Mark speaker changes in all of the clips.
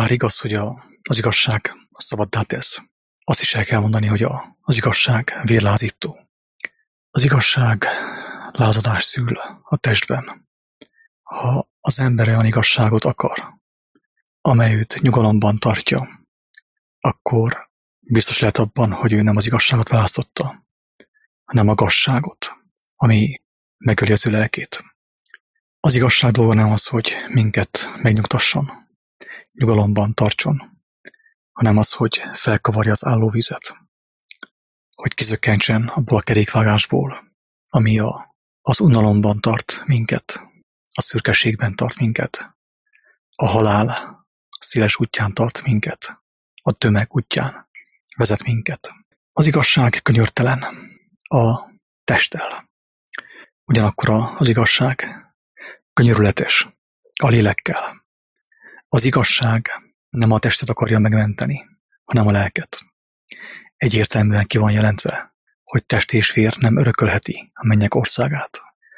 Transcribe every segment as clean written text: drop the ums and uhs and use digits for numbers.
Speaker 1: Bár igaz, hogy az igazság szabaddá tesz, azt is el kell mondani, hogy az igazság vérlázító. Az igazság lázadást szül a testben. Ha az ember olyan igazságot akar, amely őt nyugalomban tartja, akkor biztos lehet abban, hogy ő nem az igazságot választotta, hanem a gazságot, ami megöli az ő lelkét. Az igazság dolga nem az, hogy minket megnyugtasson, nyugalomban tartson, hanem az, hogy felkavarja az állóvizet, hogy kizökkentsen abból a kerékvágásból, ami az unalomban tart minket, a szürkeségben tart minket, a halál széles útján tart minket, a tömeg útján vezet minket. Az igazság könyörtelen a testtel. Ugyanakkor az igazság könyörületes a lélekkel. Az igazság nem a testet akarja megmenteni, hanem a lelket. Egyértelműen ki van jelentve, hogy test és vér nem örökölheti a mennyek országát.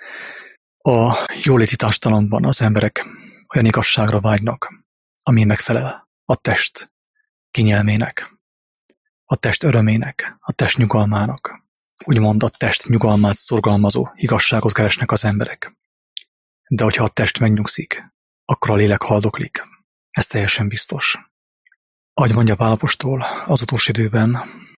Speaker 1: A jóléti társadalomban az emberek olyan igazságra vágynak, ami megfelel a test kényelmének, a test örömének, a test nyugalmának. Úgymond a test nyugalmát szorgalmazó igazságot keresnek az emberek. De hogyha a test megnyugszik, akkor a lélek haldoklik. Ez teljesen biztos. Ahogy mondja Pál apostol, az utolsó időben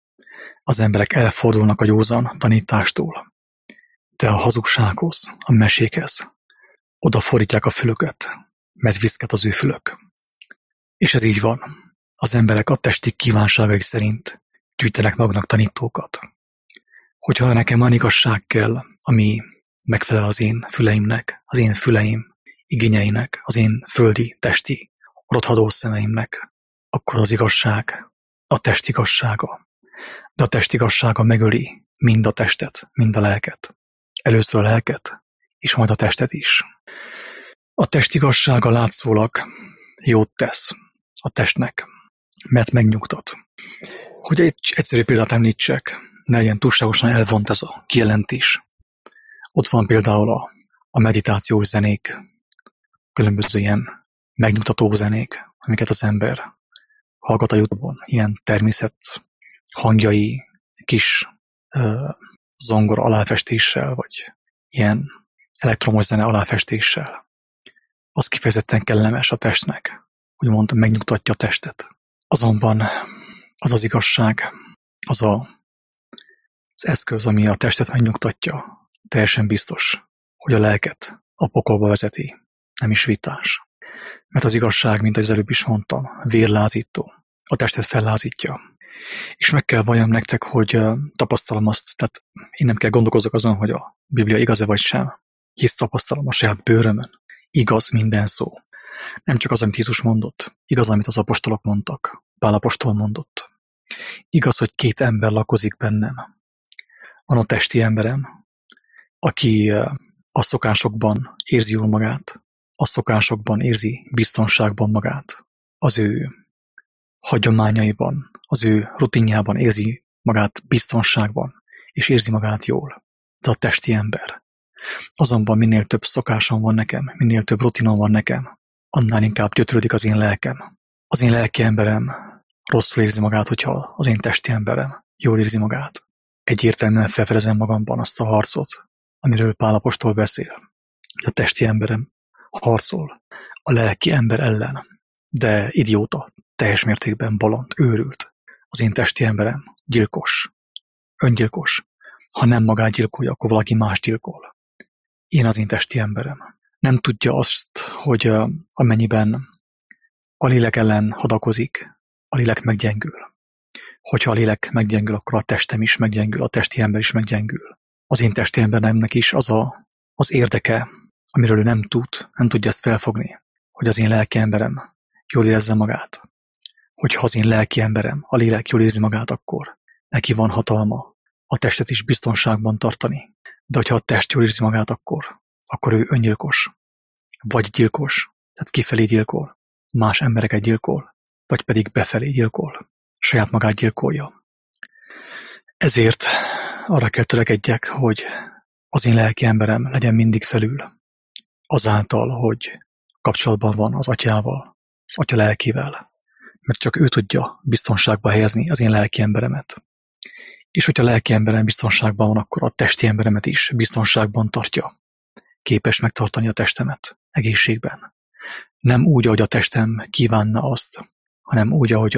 Speaker 1: az emberek elfordulnak a józan tanítástól, de a hazugsághoz, a mesékhez odafordítják a fülöket, mert viszket az ő fülök. És ez így van. Az emberek a testi kívánságai szerint gyűjtenek magnak tanítókat. Hogyha nekem olyan igazság kell, ami megfelel az én füleimnek, az én füleim igényeinek, az én földi, testi, rothadó szemeimnek, akkor az igazság a test igazsága. De a test igazsága megöli mind a testet, mind a lelket. Először a lelket, és majd a testet is. A test igazsága látszólag jót tesz a testnek, mert megnyugtat. Hogy egy egyszerű példát említsek, ne legyen túlságosan elvont ez a kijelentés. Ott van például a meditációs zenék, különböző ilyen megnyugtató zenék, amiket az ember hallgat a YouTube-on, ilyen természet hangjai, kis zongora aláfestéssel, vagy ilyen elektromos zene aláfestéssel. Az kifejezetten kellemes a testnek, úgymond megnyugtatja a testet. Azonban az igazság, az eszköz, ami a testet megnyugtatja, teljesen biztos, hogy a lelket a pokolba vezeti, nem is vitás. Mert az igazság, mint az előbb is mondtam, vérlázító, a testet fellázítja. És meg kell valljam nektek, hogy tapasztalom azt, tehát én nem kell gondolkozzak azon, hogy a Biblia igaz-e vagy sem, hisz tapasztalom a saját bőrömön. Igaz minden szó. Nem csak az, amit Jézus mondott, igaz, amit az apostolok mondtak, Pál apostol mondott. Igaz, hogy két ember lakozik bennem. Van a testi emberem, aki a szokásokban érzi jól magát, a szokásokban érzi biztonságban magát, az ő hagyományaiban, az ő rutinjában érzi magát biztonságban, és érzi magát jól. Ez a testi ember. Azonban minél több szokásom van nekem, minél több rutinom van nekem, annál inkább gyötrődik az én lelkem. Az én lelki emberem rosszul érzi magát, hogyha az én testi emberem jól érzi magát. Egyértelműen felfedezem magamban azt a harcot, amiről Pál apostol beszél. A testi emberem harcol a lelki ember ellen, de idióta, teljes mértékben bolond, őrült. Az én testi emberem gyilkos, öngyilkos. Ha nem magát gyilkolja, akkor valaki más gyilkol. Én az én testi emberem. Nem tudja azt, hogy amennyiben a lélek ellen hadakozik, a lélek meggyengül. Hogyha a lélek meggyengül, akkor a testem is meggyengül, a testi ember is meggyengül. Az én testi emberemnek is az érdeke, amiről ő nem tudja ezt felfogni, hogy az én lelki emberem jól érezze magát. Hogyha az én lelki emberem, a lélek jól érzi magát, akkor neki van hatalma a testet is biztonságban tartani. De hogyha a test jól érzi magát, akkor ő öngyilkos, vagy gyilkos, tehát kifelé gyilkol, más embereket gyilkol, vagy pedig befelé gyilkol, saját magát gyilkolja. Ezért arra kell törekedjek, hogy az én lelki emberem legyen mindig felül, azáltal, hogy kapcsolatban van az atyával, az atya lelkével, mert csak ő tudja biztonságba helyezni az én lelki emberemet. És hogyha a lelki emberem biztonságban van, akkor a testi emberemet is biztonságban tartja. Képes megtartani a testemet egészségben. Nem úgy, ahogy a testem kívánna azt, hanem úgy, ahogy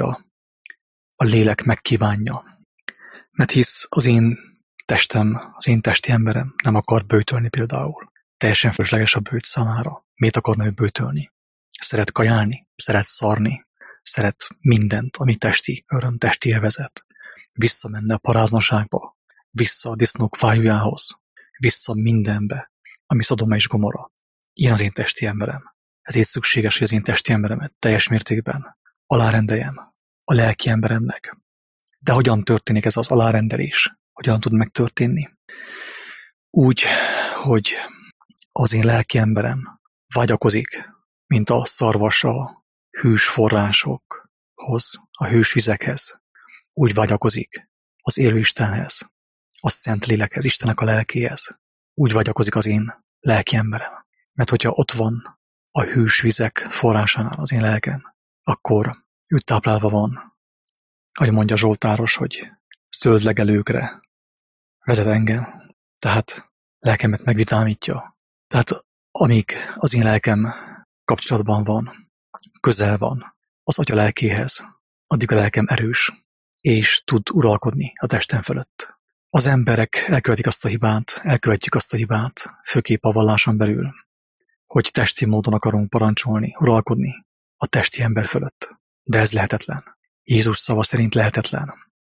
Speaker 1: a lélek megkívánja. Mert hisz az én testem, az én testi emberem nem akar böjtölni például. Teljesen fölösleges a böjt számára. Miért akarna ő böjtölni? Szeret kajálni, szeret szarni, szeret mindent, ami testi öröm, testi élvezet. Visszamenne a paráznaságba, vissza a disznók fájújához, vissza mindenbe, ami Szodoma és Gomorra. Ilyen az én testi emberem. Ezért szükséges, hogy az én testi emberemet teljes mértékben alárendeljem a lelki emberemnek. De hogyan történik ez az alárendelés? Hogyan tud megtörténni? Úgy, hogy az én lelki emberem vágyakozik, mint a szarvas a hűs forrásokhoz, a hűs vizekhez. Úgy vágyakozik az élő Istenhez, a szent lélekhez, Istennek a lelkéhez. Úgy vágyakozik az én lelki emberem. Mert hogyha ott van a hűs vizek forrásánál az én lelkem, akkor ő táplálva van. Ahogy mondja a Zsoltáros, hogy zöld legelőkre vezet engem. Tehát lelkemet megvidámítja. Tehát amíg az én lelkem kapcsolatban van, közel van az atya lelkéhez, addig a lelkem erős, és tud uralkodni a testem fölött. Az emberek elkövetjük azt a hibát, főképp a valláson belül, hogy testi módon akarunk parancsolni, uralkodni a testi ember fölött. De ez lehetetlen. Jézus szava szerint lehetetlen.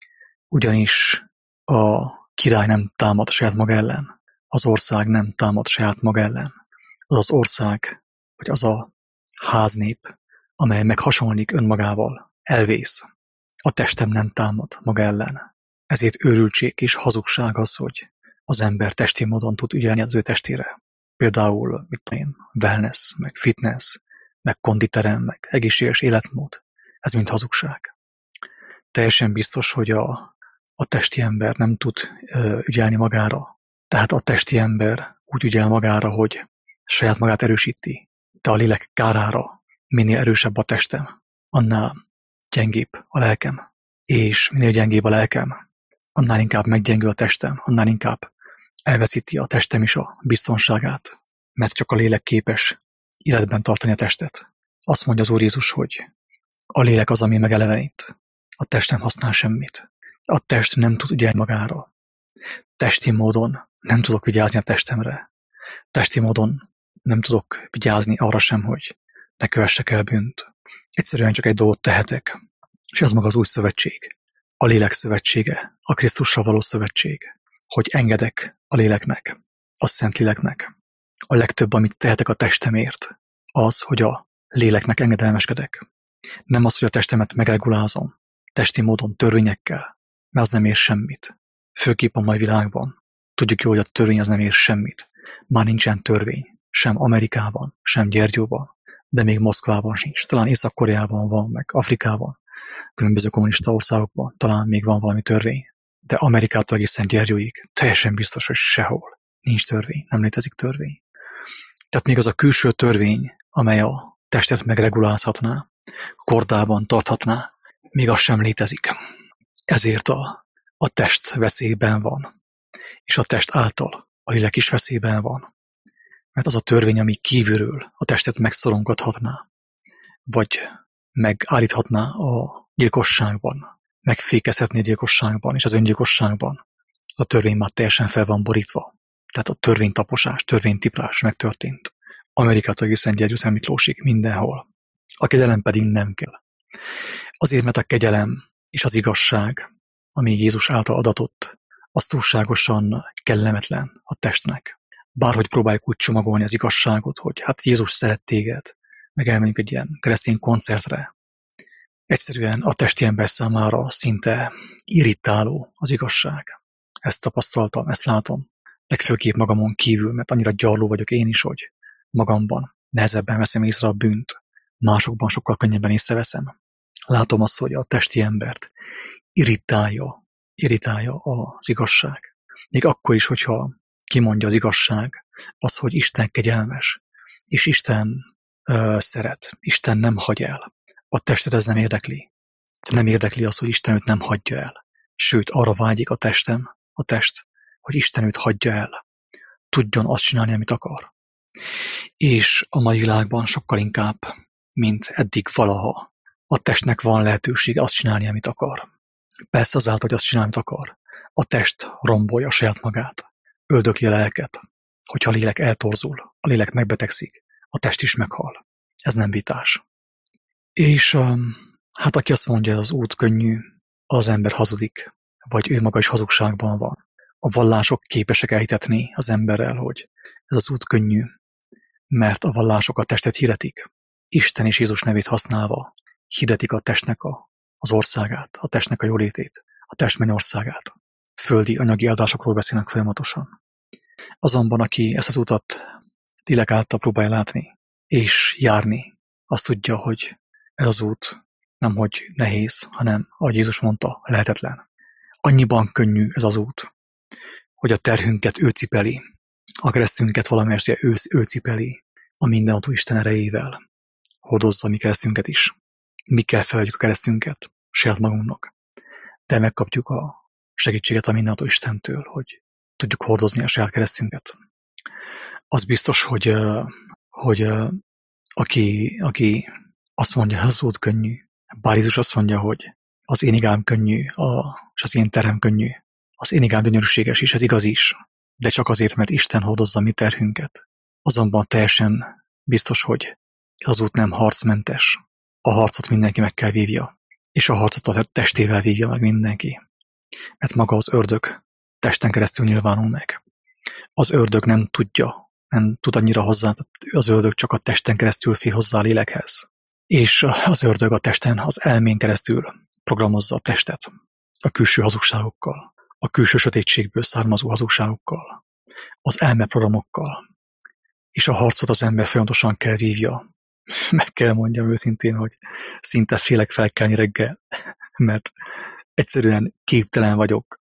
Speaker 1: Ugyanis a király nem támad saját maga ellen, az ország nem támad saját maga ellen. Az az ország, vagy az a háznép, amely meghasonlik önmagával, elvész. A testem nem támad maga ellen. Ezért őrültség és hazugság az, hogy az ember testi módon tud ügyelni az ő testére. Például, wellness, meg fitness, meg konditerem, meg egészséges életmód. Ez mind hazugság. Teljesen biztos, hogy a testi ember nem tud ügyelni magára. Tehát a testi ember úgy ügyel magára, hogy saját magát erősíti. De a lélek kárára minél erősebb a testem, annál gyengébb a lelkem. És minél gyengébb a lelkem, annál inkább meggyengül a testem, annál inkább elveszíti a testem is a biztonságát, mert csak a lélek képes életben tartani a testet. Azt mondja az Úr Jézus, hogy a lélek az, ami megelevenít. A test nem használ semmit. A test nem tud ügyelni magára. Testi módon nem tudok vigyázni a testemre. Testi módon nem tudok vigyázni arra sem, hogy ne kövessek el bűnt. Egyszerűen csak egy dolgot tehetek, és ez maga az új szövetség. A lélek szövetsége, a Krisztussal való szövetség, hogy engedek a léleknek, a szent léleknek. A legtöbb, amit tehetek a testemért, az, hogy a léleknek engedelmeskedek. Nem az, hogy a testemet megregulázom, testi módon törvényekkel, mert az nem ér semmit. Főképp a mai világban. Tudjuk jól, hogy a törvény az nem ér semmit. Már nincsen törvény, sem Amerikában, sem Gyergyóban, de még Moszkvában sincs. Talán Észak-Koreában van, meg Afrikában, különböző kommunista országokban talán még van valami törvény. De Amerikától egészen Gyergyóig teljesen biztos, hogy sehol nincs törvény, nem létezik törvény. Tehát még az a külső törvény, amely a testet megregulázhatná, kordában tarthatná, még az sem létezik. Ezért a test veszélyben van, és a test által a lélek is veszélyben van. Mert az a törvény, ami kívülről a testet megszorongathatná, vagy megállíthatná a gyilkosságban, megfékezhetné a gyilkosságban és az öngyilkosságban, az a törvény már teljesen fel van borítva. Tehát a törvénytaposás, törvénytiprás megtörtént. Amerikától egészen Gyergyószent Miklósig, mindenhol. A kegyelem pedig nem kell. Azért, mert a kegyelem és az igazság, ami Jézus által adatott, az túlságosan kellemetlen a testnek. Bárhogy próbáljuk úgy csomagolni az igazságot, hogy hát Jézus szeret téged, meg elmenjünk egy ilyen keresztény koncertre. Egyszerűen a testi ember számára szinte irritáló az igazság. Ezt tapasztaltam, ezt látom. Legfőképp magamon kívül, mert annyira gyarló vagyok én is, hogy magamban nehezebben veszem észre a bűnt, másokban sokkal könnyebben észreveszem. Látom azt, hogy a testi embert irritálja az igazság. Még akkor is, hogyha kimondja az igazság, az, hogy Isten kegyelmes, és Isten szeret, Isten nem hagy el. A testet ez nem érdekli. Nem érdekli az, hogy Isten őt nem hagyja el. Sőt, arra vágyik a test, hogy Isten őt hagyja el. Tudjon azt csinálni, amit akar. És a mai világban sokkal inkább, mint eddig valaha, a testnek van lehetősége azt csinálni, amit akar. Persze azáltal, hogy azt csinálni, amit akar. A test rombolja saját magát, öldökli a lelket. Hogyha a lélek eltorzul, a lélek megbetegszik, a test is meghal. Ez nem vitás. És hát aki azt mondja, az út könnyű, az ember hazudik, vagy ő maga is hazugságban van. A vallások képesek elhitetni az emberrel, hogy ez az út könnyű, mert a vallások a testet hirdetik. Isten és Jézus nevét használva hirdetik a testnek az országát, a testnek a jólétét, a test mennyországát. Földi anyagi áldásokról beszélnek folyamatosan. Azonban, aki ezt az utat lélek által próbálja látni és járni, azt tudja, hogy ez az út nemhogy nehéz, hanem, ahogy Jézus mondta, lehetetlen. Annyiban könnyű ez az út, hogy a terhünket ő cipeli, a keresztünket valamelyest ő cipeli, a mindenható Isten erejével hordozza a mi keresztünket is. Mi kell felvegyük a keresztünket saját magunknak, de megkapjuk a segítséget a mindenható Istentől, hogy tudjuk hordozni a saját keresztünket. Az biztos, hogy aki azt mondja, hogy az út könnyű, bár Jézus azt mondja, hogy az én igám könnyű, és az én terhem könnyű, az én igám gyönyörűséges is, ez igaz is, de csak azért, mert Isten hordozza mi terhünket. Azonban teljesen biztos, hogy az út nem harcmentes. A harcot mindenki meg kell vívja, és a harcot a testével vívja meg mindenki. Mert maga az ördög testen keresztül nyilvánul meg. Az ördög nem tud annyira hozzá, az ördög csak a testen keresztül fér hozzá a lélekhez. És az ördög a testen, az elmén keresztül programozza a testet a külső hazugságokkal, a külső sötétségből származó hazugságokkal, az elmeprogramokkal, és a harcot az ember folyamatosan kell vívja. Meg kell mondjam őszintén, hogy szinte félek felkelni reggel, mert egyszerűen képtelen vagyok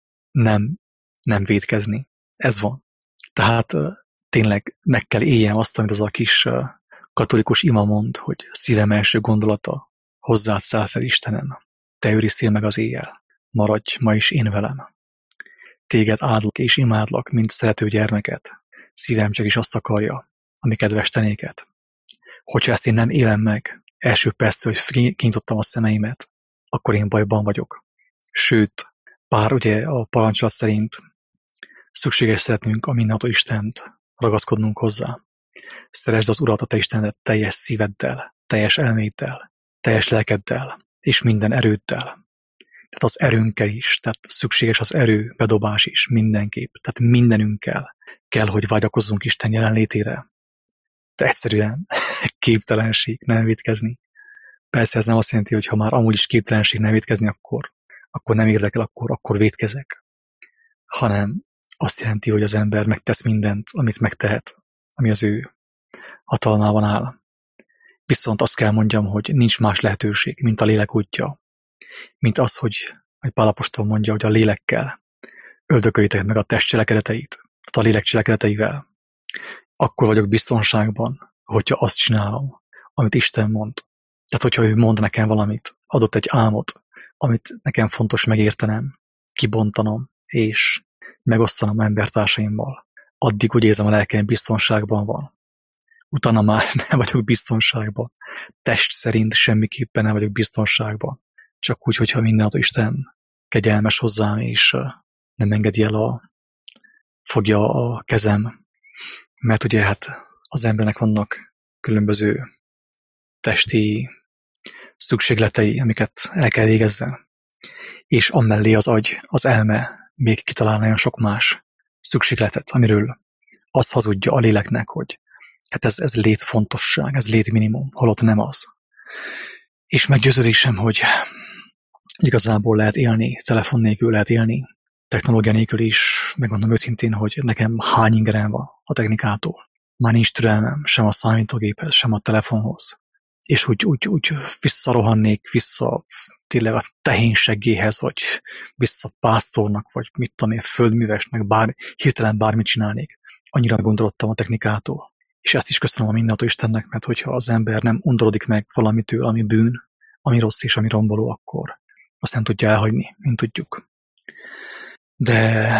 Speaker 1: nem vétkezni. Ez van. Tehát tényleg meg kell éljem azt, amit az a kis katolikus ima mond, hogy szívem első gondolata, hozzád száll fel Istenem, te őrizzél meg az éjjel, maradj ma is én velem. Téged áldlak és imádlak, mint szerető gyermeket, szívem csak is azt akarja, ami kedves tenéket. Hogyha ezt én nem élem meg, első perctől, hogy kinyitottam a szemeimet, akkor én bajban vagyok. Sőt, bár ugye a parancsolat szerint szükséges szeretnünk a mindenható Istent, ragaszkodnunk hozzá. Szeresd az Urat, a te Istenedet teljes szíveddel, teljes elméddel, teljes lelkeddel és minden erőddel. Tehát az erőnkkel is, tehát szükséges az erő bedobás is mindenképp. Tehát mindenünkkel kell, hogy vágyakozzunk Isten jelenlétére. De egyszerűen képtelenség nem vétkezni. Persze ez nem azt jelenti, hogy ha már amúgy is képtelenség nem vétkezni, akkor nem érdekel, akkor vétkezek. Hanem azt jelenti, hogy az ember megtesz mindent, amit megtehet, ami az ő hatalmában áll. Viszont azt kell mondjam, hogy nincs más lehetőség, mint a lélek útja. Mint az, hogy Pál apostol mondja, hogy a lélekkel öldököljétek meg a test cselekedeteit, tehát a lélek cselekedeteivel. Akkor vagyok biztonságban, hogyha azt csinálom, amit Isten mond. Tehát, hogyha ő mond nekem valamit, adott egy álmot, amit nekem fontos megértenem, kibontanom, és megosztanom embertársaimmal. Addig úgy érzem, a lelkem biztonságban van. Utána már nem vagyok biztonságban. Test szerint semmiképpen nem vagyok biztonságban. Csak úgy, hogyha mindenható Isten kegyelmes hozzám, és nem engedi el fogja a kezem. Mert ugye hát az embernek vannak különböző testi szükségletei, amiket el kell végezzen. És amellé az agy, az elme még kitalál nagyon sok más szükségletet, amiről azt hazudja a léleknek, hogy hát ez létfontosság, ez létminimum, holott nem az. És meggyőződésem, hogy igazából lehet élni, telefon nélkül lehet élni, technológia nélkül is, megmondom őszintén, hogy nekem hány ingerem van a technikától. Már nincs türelmem sem a számítógéphez, sem a telefonhoz. És úgy visszarohannék vissza tényleg a tehénseggéhez, vagy vissza pásztornak, vagy mit tudom én, földművesnek, hirtelen bármit csinálnék. Annyira gondolodtam a technikától. És ezt is köszönöm a mindenható Istennek, mert hogyha az ember nem undorodik meg valamitől, ami bűn, ami rossz és ami romboló, akkor azt nem tudja elhagyni, mint tudjuk. De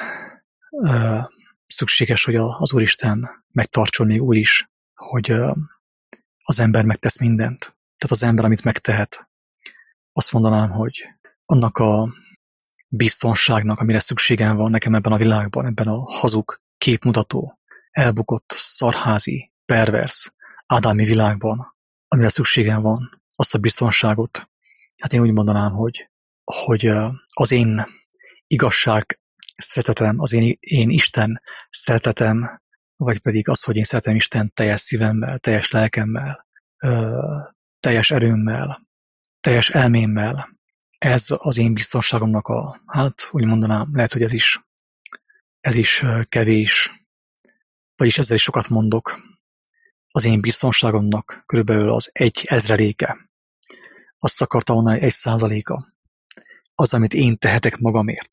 Speaker 1: szükséges, hogy az Úristen megtartson még úgy is, hogy az ember megtesz mindent. Tehát az ember, amit megtehet, azt mondanám, hogy annak a biztonságnak, amire szükségem van nekem ebben a világban, ebben a hazug, képmutató, elbukott, szarházi, pervers, ádámi világban, amire szükségem van, azt a biztonságot, hát én úgy mondanám, hogy az én igazság szeretetem, az én Isten szeretetem, vagy pedig az, hogy én szeretem Isten teljes szívemmel, teljes lelkemmel, teljes erőmmel, teljes elmémmel, ez az én biztonságomnak hát úgy mondanám, lehet, hogy ez is kevés, vagyis ezzel is sokat mondok. Az én biztonságomnak körülbelül az 1/1000. Azt akarta volna, hogy 1%. Az, amit én tehetek magamért.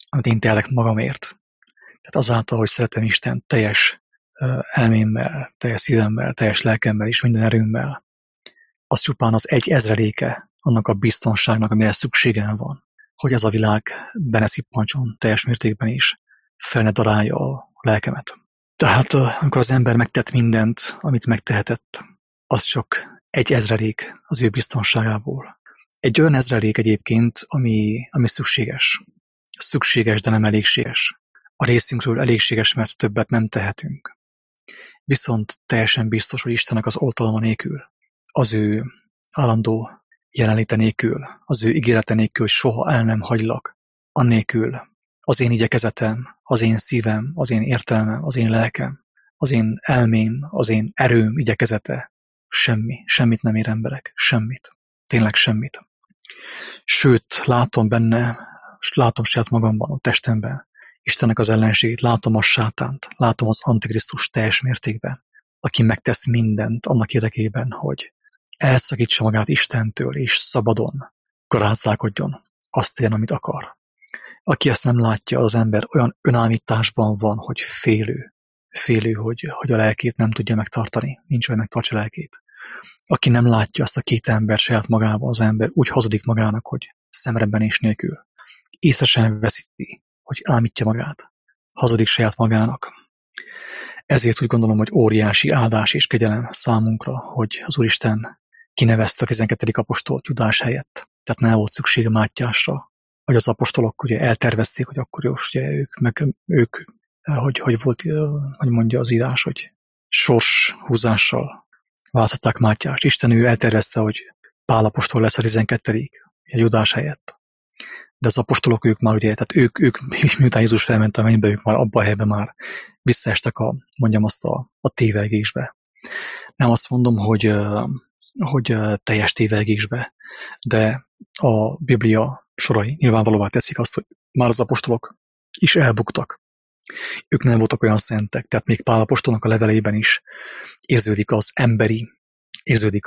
Speaker 1: Tehát azáltal, hogy szeretem Isten teljes elmémmel, teljes szívemmel, teljes lelkemmel és minden erőmmel, az csupán az 1/1000 annak a biztonságnak, amire szükségem van, hogy ez a világ benne szippancson teljes mértékben is, fel ne darálja a lelkemet. Tehát amikor az ember megtett mindent, amit megtehetett, az csak 1/1000 az ő biztonságából. Egy olyan 1000 egyébként, ami szükséges. Szükséges, de nem elégséges. A részünkről elégséges, mert többet nem tehetünk. Viszont teljesen biztos, hogy Istennek az oltalma nélkül, az ő állandó jelenléte nélkül, az ő ígérete nélkül, hogy soha el nem hagylak, annélkül az én igyekezetem, az én szívem, az én értelmem, az én lelkem, az én elmém, az én erőm igyekezete, semmit nem ér, emberek, semmit, tényleg semmit. Sőt, látom benne, látom saját magamban, a testemben, Istennek az ellenségét, látom a sátánt, látom az Antikrisztus teljes mértékben, aki megtesz mindent annak érdekében, hogy elszakítsa magát Istentől, és szabadon garázdálkodjon, azt tegyen, amit akar. Aki ezt nem látja, az ember olyan önállításban van, hogy félő, hogy a lelkét nem tudja megtartani, nincs olyan megtartsa a lelkét. Aki nem látja azt a két ember saját magában, az ember úgy hazudik magának, hogy szemrebbenés nélkül. Észre sem veszi, hogy álmítja magát, hazudik saját magának. Ezért úgy gondolom, hogy óriási áldás és kegyelem számunkra, hogy az Úristen kinevezte a 12. apostolt Judás helyett. Tehát nem volt szüksége Mátyásra, hogy az apostolok ugye eltervezték, hogy akkor ugye ők hogy volt, hogy mondja az írás, hogy sorshúzással választották Mátyást. Isten ő eltervezte, hogy Pál apostol lesz a 12. a Judás helyett. De az apostolok ők már ugye, tehát ők miután Jézus felment a mennybe, ők már abban a helyben már visszaestek a tévelgésbe. Nem azt mondom, hogy teljes tévelgésbe, de a Biblia sorai nyilvánvalóvá teszik azt, hogy már az apostolok is elbuktak. Ők nem voltak olyan szentek, tehát még Pál apostolnak a leveleiben is érződik az emberi, érződik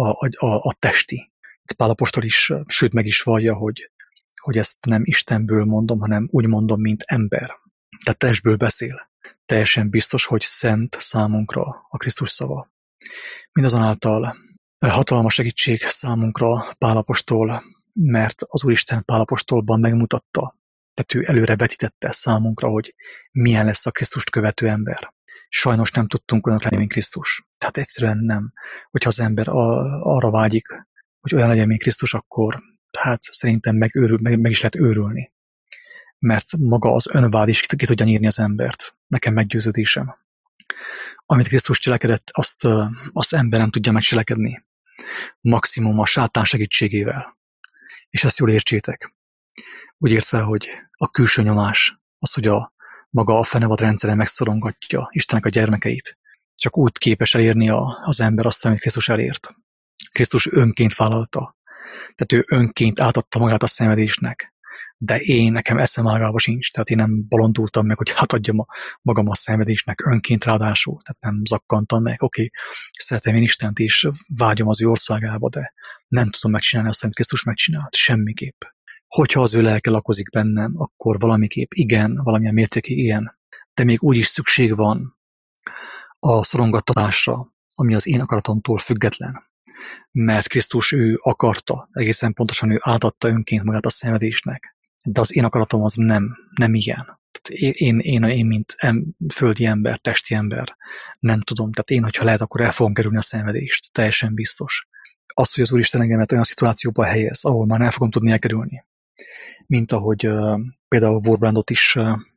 Speaker 1: a testi. Pál apostol is, sőt meg is vallja, hogy ezt nem Istenből mondom, hanem úgy mondom, mint ember. Tehát testből beszél. Teljesen biztos, hogy szent számunkra a Krisztus szava. Mindazonáltal hatalmas segítség számunkra Pál apostol, mert az Úristen Pál apostolban megmutatta, tehát ő előre vetítette számunkra, hogy milyen lesz a Krisztust követő ember. Sajnos nem tudtunk olyanok lenni, mint Krisztus. Tehát egyszerűen nem. Hogyha az ember arra vágyik, hogy olyan legyen, mint Krisztus, akkor hát szerintem meg is lehet őrülni. Mert maga az önvád is ki tudja nyírni az embert. Nekem meggyőződésem. Amit Krisztus cselekedett, azt ember nem tudja megcselekedni. Maximum a sátán segítségével. És ezt jól értsétek. Úgy értve, hogy a külső nyomás, az, hogy maga a fenevad rendszere megszorongatja Istennek a gyermekeit, csak úgy képes elérni az ember azt, amit Krisztus elért. Krisztus önként vállalta. Tehát ő önként átadta magát a szenvedésnek. De nekem eszem ágába sincs, tehát én nem bolondultam meg, hogy átadjam magam a szenvedésnek önként ráadásul, tehát nem zakkantam meg, oké, szeretem én Istent és vágyom az ő országába, de nem tudom megcsinálni azt, amit Krisztus megcsinált, semmiképp. Hogyha az ő lelke lakozik bennem, akkor valamiképp igen, valamilyen mértékig igen, de még úgy is szükség van a szorongattatásra, ami az én akaratomtól független. mert Krisztus ő akarta, egészen pontosan ő átadta önként magát a szenvedésnek. De az én akaratom az nem ilyen. Tehát én mint földi ember, testi ember, nem tudom. Tehát én, hogyha lehet, akkor el fogom kerülni a szenvedést. Teljesen biztos. Az, hogy az Úristen engemet olyan szituációba helyez, ahol már nem fogom tudni elkerülni. Mint ahogy például Warbrandot is,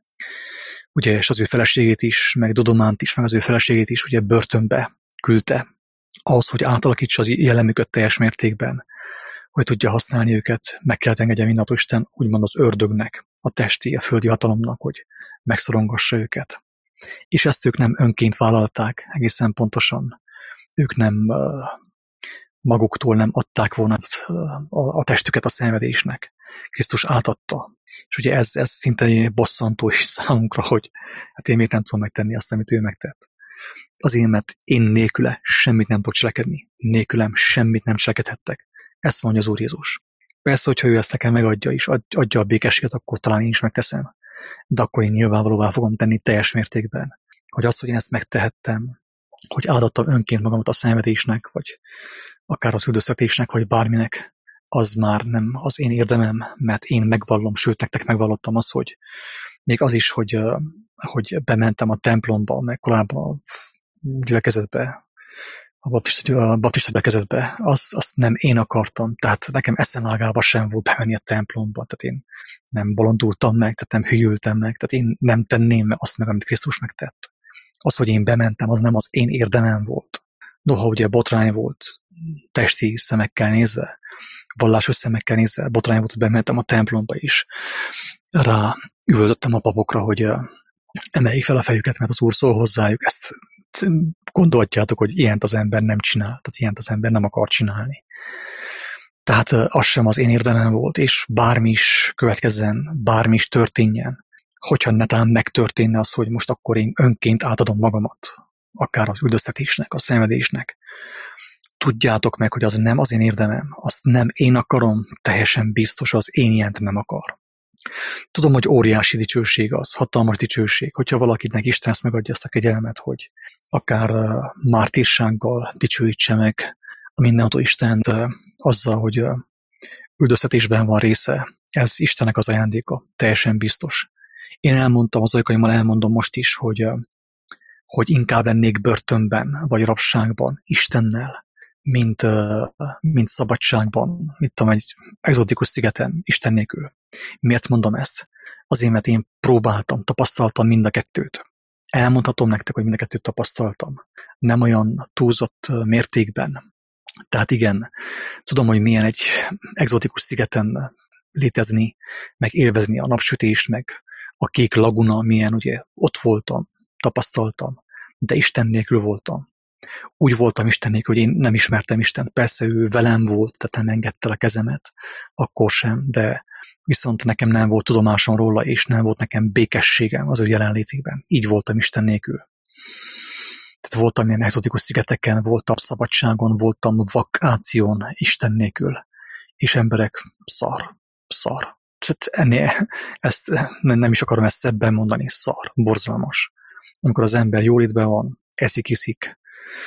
Speaker 1: ugye, és az ő feleségét is, meg Dodománt is, meg az ő feleségét is ugye börtönbe küldte. Ahhoz, hogy átalakítsa az jellemüket teljes mértékben, hogy tudja használni őket, meg kellett engedje mindentől Isten, úgymond az ördögnek, a testi, a földi hatalomnak, hogy megszorongassa őket. És ezt ők nem önként vállalták, egészen pontosan. Ők nem maguktól nem adták volna a testüket a szenvedésnek. Krisztus átadta. És ugye ez szinte bosszantó is számunkra, hogy hát én miért nem tudom megtenni azt, amit ő megtett. Azért, mert én nélküle semmit nem tudok cselekedni. Nélkülem semmit nem cselekedhettek. Ezt mondja az Úr Jézus. Persze, hogyha ő ezt nekem megadja is, adja a békességet, akkor talán én is megteszem. De akkor én nyilvánvalóvá fogom tenni teljes mértékben, hogy az, hogy én ezt megtehettem, hogy áldottam önként magamat a szenvedésnek, vagy akár az üldöztetésnek, vagy bárminek, az már nem az én érdemem, mert én megvallom, sőt, nektek megvallottam azt, hogy még az is, hogy bementem a templomba, meg korábban a gyülekezetbe, a baptista gyülekezetbe, azt nem én akartam, tehát nekem eszemágába sem volt bemenni a templomba, tehát én nem bolondultam meg, tehát nem hülyültem meg, tehát én nem tenném azt meg, amit Krisztus megtett. Az, hogy én bementem, az nem az én érdemem volt. Noha ugye botrány volt, testi szemekkel nézve, vallásos szemekkel nézve, botrány volt, hogy bementem a templomba is. Rá üvöltöttem a papokra, hogy emeljék fel a fejüket, mert az Úr szól hozzájuk. Ezt gondolhatjátok, hogy ilyent az ember nem csinál, tehát ilyent az ember nem akar csinálni. Tehát az sem az én érdemem volt, és bármi is következzen, bármi is történjen, hogyha netán megtörténne az, hogy most akkor én önként átadom magamat, akár az üldöztetésnek, a szenvedésnek. Tudjátok meg, hogy az nem az én érdemem, azt nem én akarom, teljesen biztos az én ilyent nem akar. Tudom, hogy óriási dicsőség az, hatalmas dicsőség, hogyha valakinek Isten ezt megadja ezt a kegyelmet, hogy akár mártírsággal dicsőítse meg a mindenható Istent azzal, hogy üldöztetésben van része. Ez Istennek az ajándéka, teljesen biztos. Én elmondtam az ajkaimmal, elmondom most is, hogy inkább lennék börtönben, vagy rabságban Istennel, mint szabadságban, mint egy egzotikus szigeten Isten nélkül. Miért mondom ezt? Azért, mert én próbáltam, tapasztaltam mind a kettőt. Elmondhatom nektek, hogy mind a kettőt tapasztaltam. Nem olyan túlzott mértékben. Tehát igen, tudom, hogy milyen egy egzotikus szigeten létezni, meg élvezni a napsütést, meg a kék laguna, milyen ugye ott voltam, tapasztaltam, de Isten nélkül voltam. Úgy voltam Isten nélkül, hogy én nem ismertem Istent. Persze ő velem volt, tehát nem engedte a kezemet, akkor sem, de viszont nekem nem volt tudomásom róla, és nem volt nekem békességem az ő jelenlétében. Így voltam Isten nélkül. Tehát voltam ilyen egzotikus szigeteken, voltam szabadságon, voltam vakáción Isten nélkül. És emberek szar. Ezt nem is akarom ezt szebben mondani, szar, borzalmas. Amikor az ember jólétben van, eszik,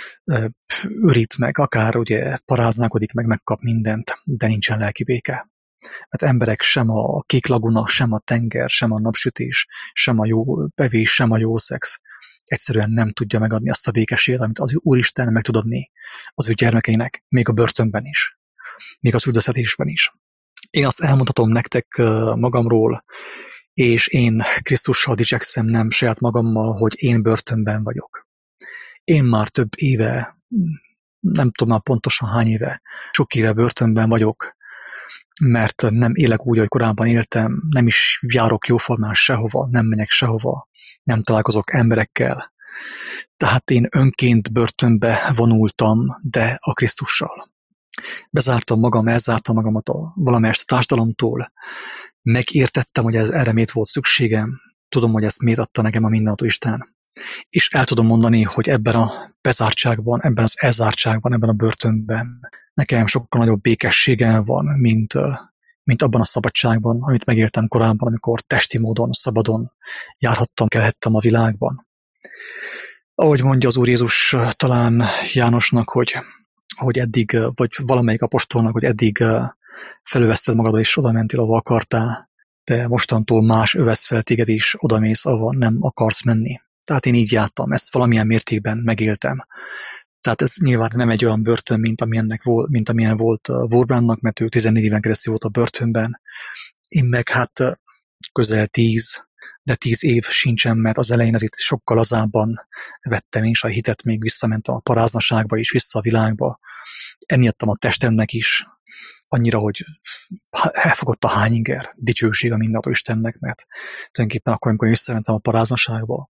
Speaker 1: örít meg, akár ugye paráználkodik meg, megkap mindent, de nincsen lelki béke. Mert emberek sem a kék laguna, sem a tenger, sem a napsütés, sem a jó bevés, sem a jó szex egyszerűen nem tudja megadni azt a békességet, amit az Úristen meg tud adni az ő gyermekeinek, még a börtönben is, még az üldöztetésben is. Én azt elmondhatom nektek magamról, és én Krisztussal dicsekszem, nem saját magammal, hogy én börtönben vagyok. Én már több éve, nem tudom már pontosan hány éve, sok éve börtönben vagyok, mert nem élek úgy, ahogy korábban éltem, nem is járok jóformán sehova, nem megyek sehova, nem találkozok emberekkel. Tehát én önként börtönbe vonultam, de a Krisztussal. Bezártam magam, elzártam magamat a valamelyest társadalomtól, megértettem, hogy erre miért volt szükségem, tudom, hogy ezt miért adta nekem a mindenható Isten. És el tudom mondani, hogy ebben a bezártságban, ebben az elzártságban, ebben a börtönben nekem sokkal nagyobb békességem van, mint abban a szabadságban, amit megéltem korábban, amikor testi módon, szabadon járhattam, kelhettem a világban. Ahogy mondja az Úr Jézus talán Jánosnak, hogy hogy eddig, vagy valamelyik apostolnak, hogy eddig felöveszted magad, és oda mentél, ahova akartál, de mostantól más övesz fel téged is, odamész, ahova nem akarsz menni. Tehát én így jártam, ezt valamilyen mértékben megéltem. Tehát ez nyilván nem egy olyan börtön, mint amilyen volt Warbrandnak, mert ő 14 éven keresztül volt a börtönben. Én meg hát közel 10, de 10 év sincsen, mert az elején azért sokkal lazábban vettem én is a hitet, még visszamentem a paráznaságba is, vissza a világba. Enni adtam a testemnek is, annyira, hogy elfogott a hányinger, dicsőség a mindenható Istennek, mert tulajdonképpen akkor, amikor visszamentem a paráznaságba,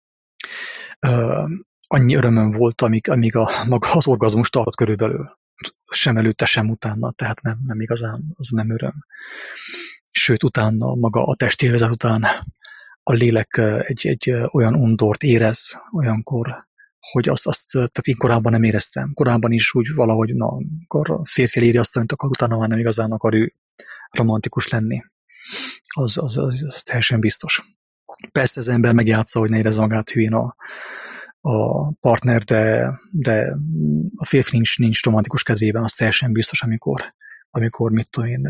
Speaker 1: annyi örömöm volt, amíg maga az orgazmus tartott körülbelül. Sem előtte, sem utána, tehát nem igazán, az nem öröm. Sőt, utána, maga a testélvezet után a lélek egy olyan undort érez olyankor, hogy azt tehát én korábban nem éreztem. Korábban is úgy valahogy, akkor a férfi éri azt, amit akar, utána már nem igazán akar ő romantikus lenni. Az teljesen biztos. Persze az ember megjátsza, hogy ne érezze magát hülyén a partner, de a férfi nincs romantikus kedvében, az teljesen biztos, amikor mit tudom én,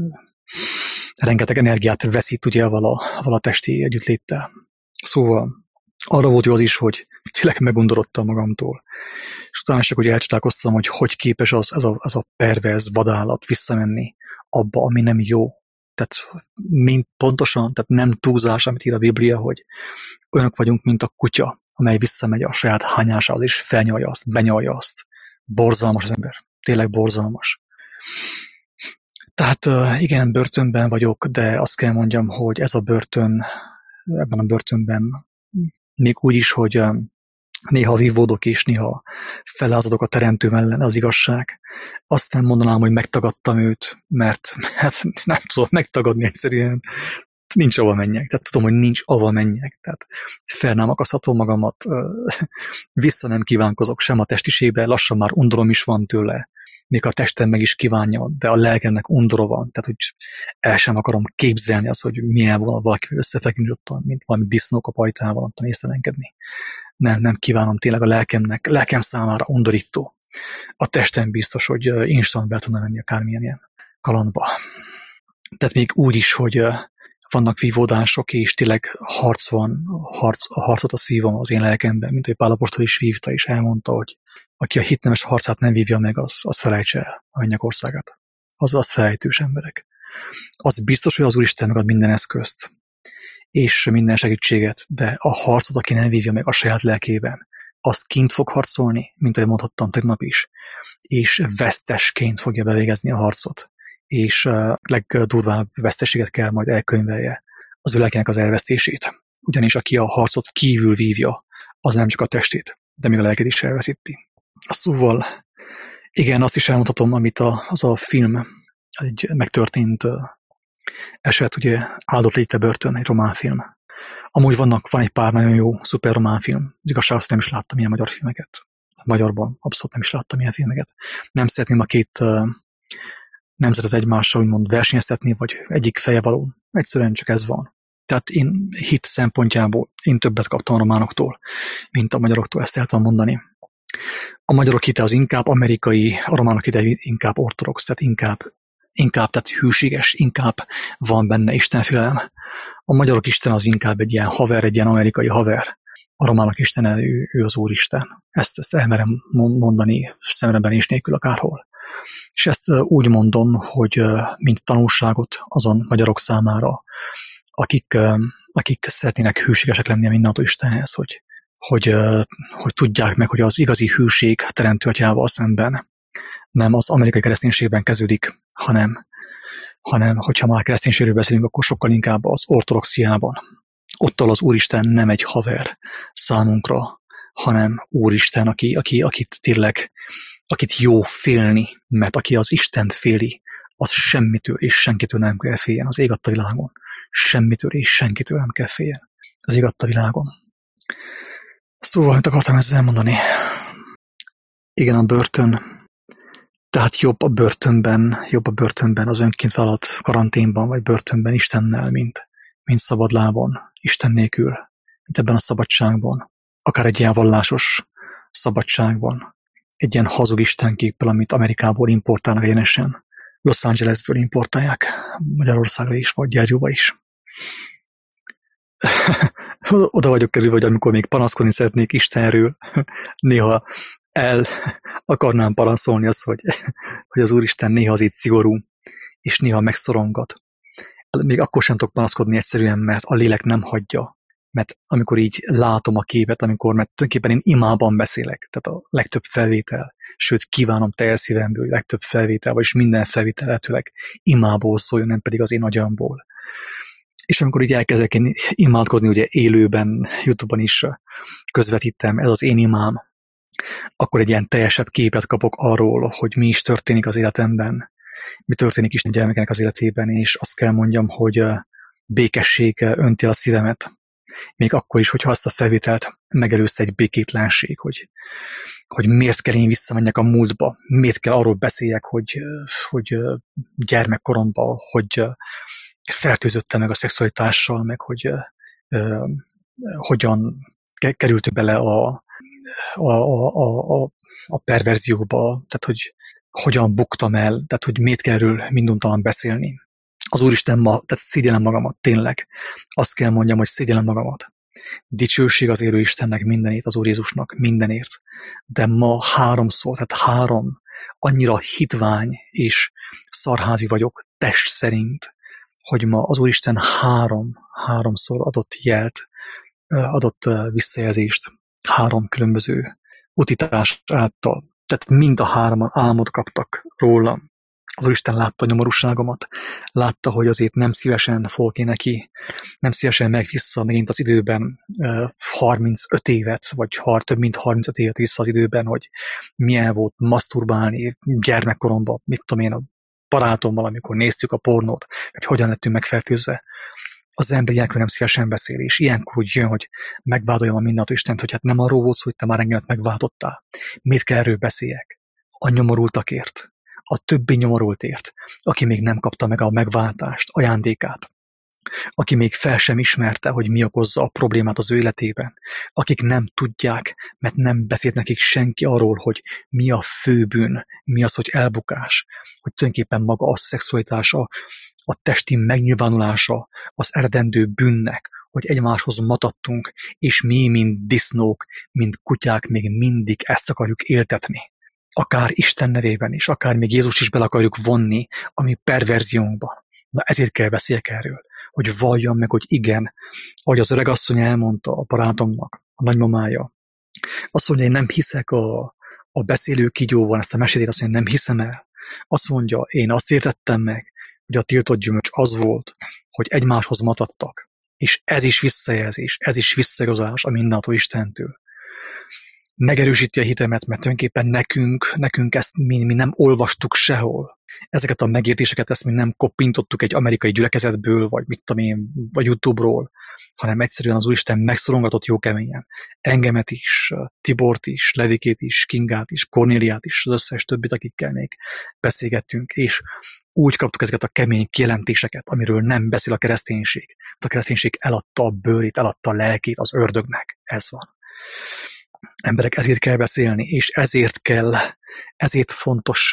Speaker 1: rengeteg energiát veszít ugye vala testi együttléttel. Szóval arra volt jó az is, hogy tényleg megundorodtam magamtól. És utána csak hogy elcsodálkoztam, hogy képes az a perverz vadállat visszamenni abba, ami nem jó. Tehát pontosan, tehát nem túlzás, amit ír a Biblia, hogy olyanok vagyunk, mint a kutya, amely visszamegy a saját hányásához, és felnyalja azt, benyalja azt. Borzalmas az ember. Tényleg borzalmas. Tehát igen, börtönben vagyok, de azt kell mondjam, hogy ez a börtön, ebben a börtönben még úgy is, hogy néha vívódok és néha felázadok a teremtőm ellen, az igazság. Azt nem mondanám, hogy megtagadtam őt, mert nem tudom megtagadni egyszerűen. Nincs ahova menjek. Tehát tudom, hogy nincs ahova menjek. Tehát fel nem akaszthatom magamat, vissza nem kívánkozok sem a testiségbe, lassan már undorom is van tőle. Még a testem meg is kívánja, de a lelkemnek undora van. Tehát, hogy el sem akarom képzelni azt, hogy milyen volna valakivel összefeküdni ottan, mint valami disznók a pajtával, ottan észrelenkedni. Nem kívánom tényleg a lelkem számára undorító. A testem biztos, hogy instant be tudna menni akármilyen ilyen kalandba. Tehát még úgy is, hogy vannak vívódások, és tényleg harc van, a harcot azt vívom az én lelkemben, mint hogy Pál apostol is vívta, és elmondta, hogy aki a hitnemes harcát nem vívja meg, az felejtse el a mennyek országát. Az felejtős emberek. Az biztos, hogy az Úristen megad minden eszközt, és minden segítséget, de a harcot, aki nem vívja meg a saját lelkében, az kint fog harcolni, mint ahogy mondhattam tegnap is, és vesztesként fogja bevégezni a harcot, és legdurvább veszteséget kell majd elkönyvelje az ő lelkének az elvesztését. Ugyanis aki a harcot kívül vívja, az nem csak a testét, de még a lelkét is elveszíti. Szóval, igen, azt is elmondhatom, amit az a film, egy megtörtént eset, ugye Áldott légy te börtön, egy román film. Amúgy van egy pár nagyon jó, szuper román film. Az igazság, azt nem is láttam ilyen magyar filmeket. Magyarban abszolút nem is láttam ilyen filmeket. Nem szeretném a két nemzetet egymással úgymond versenyeztetni, vagy egyik feje való. Egyszerűen csak ez van. Tehát én hit szempontjából én többet kaptam a románoktól, mint a magyaroktól, ezt el tudom mondani. A magyarok hite az inkább amerikai, a románok hite inkább ortodox, tehát inkább tehát hűséges, inkább van benne istenfélelem. A magyarok isten az inkább egy ilyen haver, egy ilyen amerikai haver. A románok istene, ő az Úristen. Ezt elmerem mondani szemreben és nélkül akárhol. És ezt úgy mondom, hogy mint tanulságot azon magyarok számára, akik szeretnének hűségesek lenni a mindenható Istenhez, hogy tudják meg, hogy az igazi hűség teremtő atyával szemben nem az amerikai kereszténységben kezdődik, hanem hogyha már kereszténységről beszélünk, akkor sokkal inkább az ortodoxiában. Ottal az Úristen nem egy haver számunkra, hanem Úristen, akit tényleg, akit jó félni, mert aki az Istent féli, az semmitől és senkitől nem kell féljen az ég adta világon. Semmitől és senkitől nem kell féljen az ég adta világon. Szóval, amit akartam ezzel mondani? Igen, a börtön. Tehát jobb a börtönben az önként vállalt karanténban, vagy börtönben Istennel, mint szabadlábon, Isten nélkül, mint ebben a szabadságban. Akár egy ilyen vallásos szabadságban. egy ilyen hazug istenképpel, amit Amerikából importálnak egyenesen. Los Angelesből importálják Magyarországra is, vagy Gyergyóba is. Oda vagyok kerülve, hogy amikor még panaszkodni szeretnék Istenről, néha el akarnám panaszolni azt, hogy az Úristen néha azért szigorú, és néha megszorongat. Még akkor sem tudok panaszkodni egyszerűen, mert a lélek nem hagyja. Mert amikor így látom a képet, mert tulajdonképpen én imában beszélek, tehát a legtöbb felvétel, sőt kívánom teljes szívemből, hogy legtöbb felvétel, vagyis minden felvétel lehetőleg imából szóljon, nem pedig az én agyamból. És amikor így elkezdek én imádkozni, ugye élőben, YouTube-on is közvetítem, ez az én imám, akkor egy ilyen teljesebb képet kapok arról, hogy mi is történik az életemben, mi történik Isten gyermekének az életében, és azt kell mondjam, hogy békesség önti a szívemet. Még akkor is, hogyha azt a felvételt megelőzte egy békétlenség, hogy miért kell én visszamenjek a múltba, miért kell arról beszéljek, hogy gyermekkoromban, hogy fertőzöttem meg a szexualitással, meg hogy hogyan kerültünk bele a perverzióba, tehát hogy hogyan buktam el, tehát hogy miért kell erről minduntalan beszélni. Az Úristen ma, tehát szégyellem magamat, tényleg. Azt kell mondjam, hogy szégyellem magamat. Dicsőség az élő Istennek mindenért, az Úr Jézusnak mindenért. De ma háromszor, tehát annyira hitvány és szarházi vagyok test szerint, hogy ma az Úristen háromszor adott jelt, adott visszajelzést 3 különböző utitás által. Tehát mind a 3-an álmot kaptak rólam. Az Úristen látta a nyomorúságomat, látta, hogy azért nem szívesen fogok én neki, nem szívesen meg vissza megint az időben 35 évet, vagy több mint 35 évet vissza az időben, hogy milyen volt maszturbálni gyermekkoromban, mit tudom én, a barátommal, amikor néztük a pornót, hogy hogyan lettünk megfertőzve. Az ember ilyenkor nem szívesen beszél, és ilyenkor úgy jön, hogy megvádoljam a mindentől Istent, hogy hát nem arról volt szó, hogy te már engemet megváltottál. Miért kell erről beszéljek? A nyomorultakért, a többi nyomorultért, aki még nem kapta meg a megváltást, ajándékát, aki még fel sem ismerte, hogy mi okozza a problémát az ő életében, akik nem tudják, mert nem beszélt nekik senki arról, hogy mi a főbűn, mi az, hogy elbukás, hogy tulajdonképpen maga a szexualitás, a testi megnyilvánulása az eredendő bűnnek, hogy egymáshoz matadtunk, és mi, mint disznók, mint kutyák még mindig ezt akarjuk éltetni. Akár Isten nevében is, akár még Jézus is bele akarjuk vonni a mi perverziónkba. Na ezért kell beszéljek erről, hogy valljam meg, hogy igen, ahogy az öregasszony elmondta a barátomnak, a nagymamája. Azt mondja, én nem hiszek a beszélő kígyóban, ezt a mesélét azt mondja, nem hiszem el. Azt mondja, én azt értettem meg, hogy a tiltott gyümölcs az volt, hogy egymáshoz matadtak. És ez is visszajelzés, ez is visszaigazolás a mindentől Istentől. Megerősíti a hitemet, mert tulajdonképpen nekünk ezt mi nem olvastuk sehol. Ezeket a megértéseket ezt mi nem koppintottuk egy amerikai gyülekezetből, vagy mit tudom én, vagy YouTube-ról, hanem egyszerűen az Úristen megszorongatott jó keményen. Engemet is, Tibort is, Levikét is, Kingát is, Kornéliát is, az összes többit, akikkel még beszélgettünk, és úgy kaptuk ezeket a kemény kijelentéseket, amiről nem beszél a kereszténység. A kereszténység eladta a bőrét, eladta a lelkét az ördögnek. Ez van. Emberek, ezért kell beszélni, és ezért fontos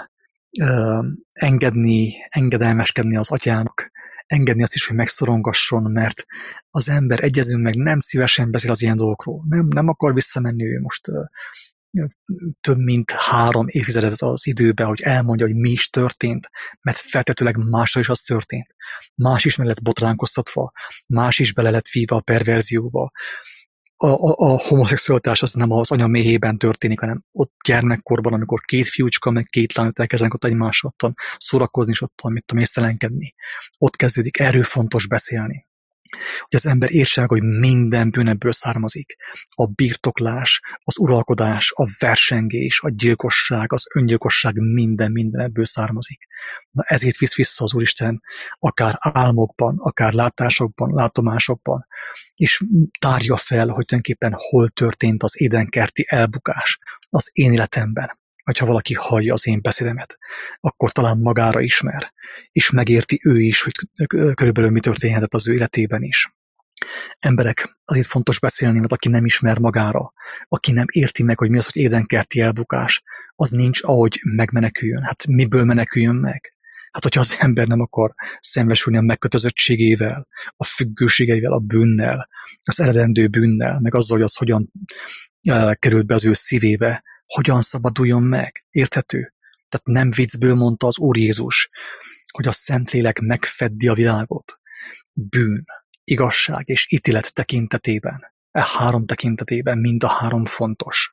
Speaker 1: engedelmeskedni az atyának, engedni azt is, hogy megszorongasson, mert az ember, egyezünk meg, nem szívesen beszél az ilyen dolgokról. Nem akar visszamenni ő most több mint 3 évtizedet az időbe, hogy elmondja, hogy mi is történt, mert feltetőleg másra is az történt. Más is meg lett botránkoztatva, más is bele lett víva a perverzióba. A homoszexualitás az nem az anya méhében történik, hanem ott gyermekkorban, amikor 2 fiúcska, meg 2 lány elkezdenek ott egymással ottan szórakozni, és ottan mit tudom, észtelenkedni. Ott kezdődik, erről fontos beszélni. Hogy az ember értse meg, hogy minden bűn ebből származik. A birtoklás, az uralkodás, a versengés, a gyilkosság, az öngyilkosság, minden ebből származik. Na ezért visz vissza az Úristen, akár álmokban, akár látásokban, látomásokban, és tárja fel, hogy tulajdonképpen hol történt az édenkerti elbukás az én életemben. Vagy ha valaki hallja az én beszédemet, akkor talán magára ismer, és megérti ő is, hogy körülbelül mi történhetett az ő életében is. Emberek, azért fontos beszélni, mert aki nem ismer magára, aki nem érti meg, hogy mi az, hogy édenkerti elbukás, az nincs, ahogy megmeneküljön. Hát miből meneküljön meg? Hát, hogyha az ember nem akar szembesülni a megkötözöttségével, a függőségeivel, a bűnnel, az eredendő bűnnel, meg azzal, hogy az hogyan került be az ő szívébe, hogyan szabaduljon meg. Érthető? Tehát nem viccből mondta az Úr Jézus, hogy a Szentlélek megfeddi a világot. Bűn, igazság és ítélet tekintetében. E három tekintetében mind a három fontos.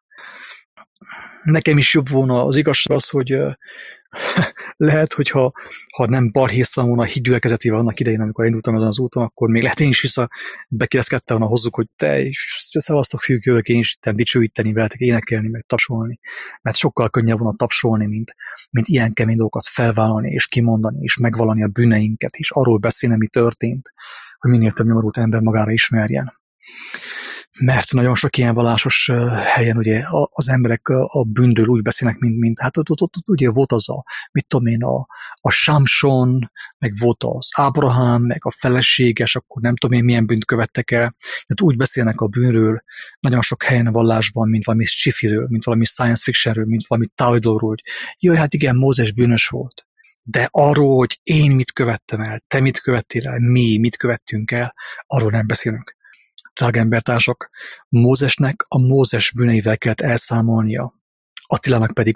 Speaker 1: Nekem is jobb volna az igazság az, hogy lehet, hogyha nem balhéztam volna a hídgyülekezetével annak idején, amikor indultam ezen az úton, akkor még lehet én is bekérdezkedtem volna hozzuk, hogy te is szevasztok fiúk, jövök én is dicsőíteni veletek, énekelni, meg tapsolni. Mert sokkal könnyebb volna tapsolni, mint ilyen kemény dolgokat felvállalni, és kimondani, és megvalani a bűneinket, és arról beszélni, mi történt, hogy minél több nyomorult ember magára ismerjen. Mert nagyon sok ilyen vallásos helyen ugye az emberek a bűnről úgy beszélnek, mint hát ott ugye volt az mit tudom én, a Samson, meg volt az Ábrahám, meg a feleséges, akkor nem tudom én milyen bűnt követtek el. Tehát úgy beszélnek a bűnről nagyon sok helyen a vallásban, mint valami sci-firől, mint valami science fictionről, mint valami távlóról, hogy jaj, hát igen, Mózes bűnös volt. De arról, hogy én mit követtem el, te mit követtél el, mi mit követtünk el, arról nem beszélünk. Drága embertársak, Mózesnek a Mózes bűneivel kellett elszámolnia. Attilának pedig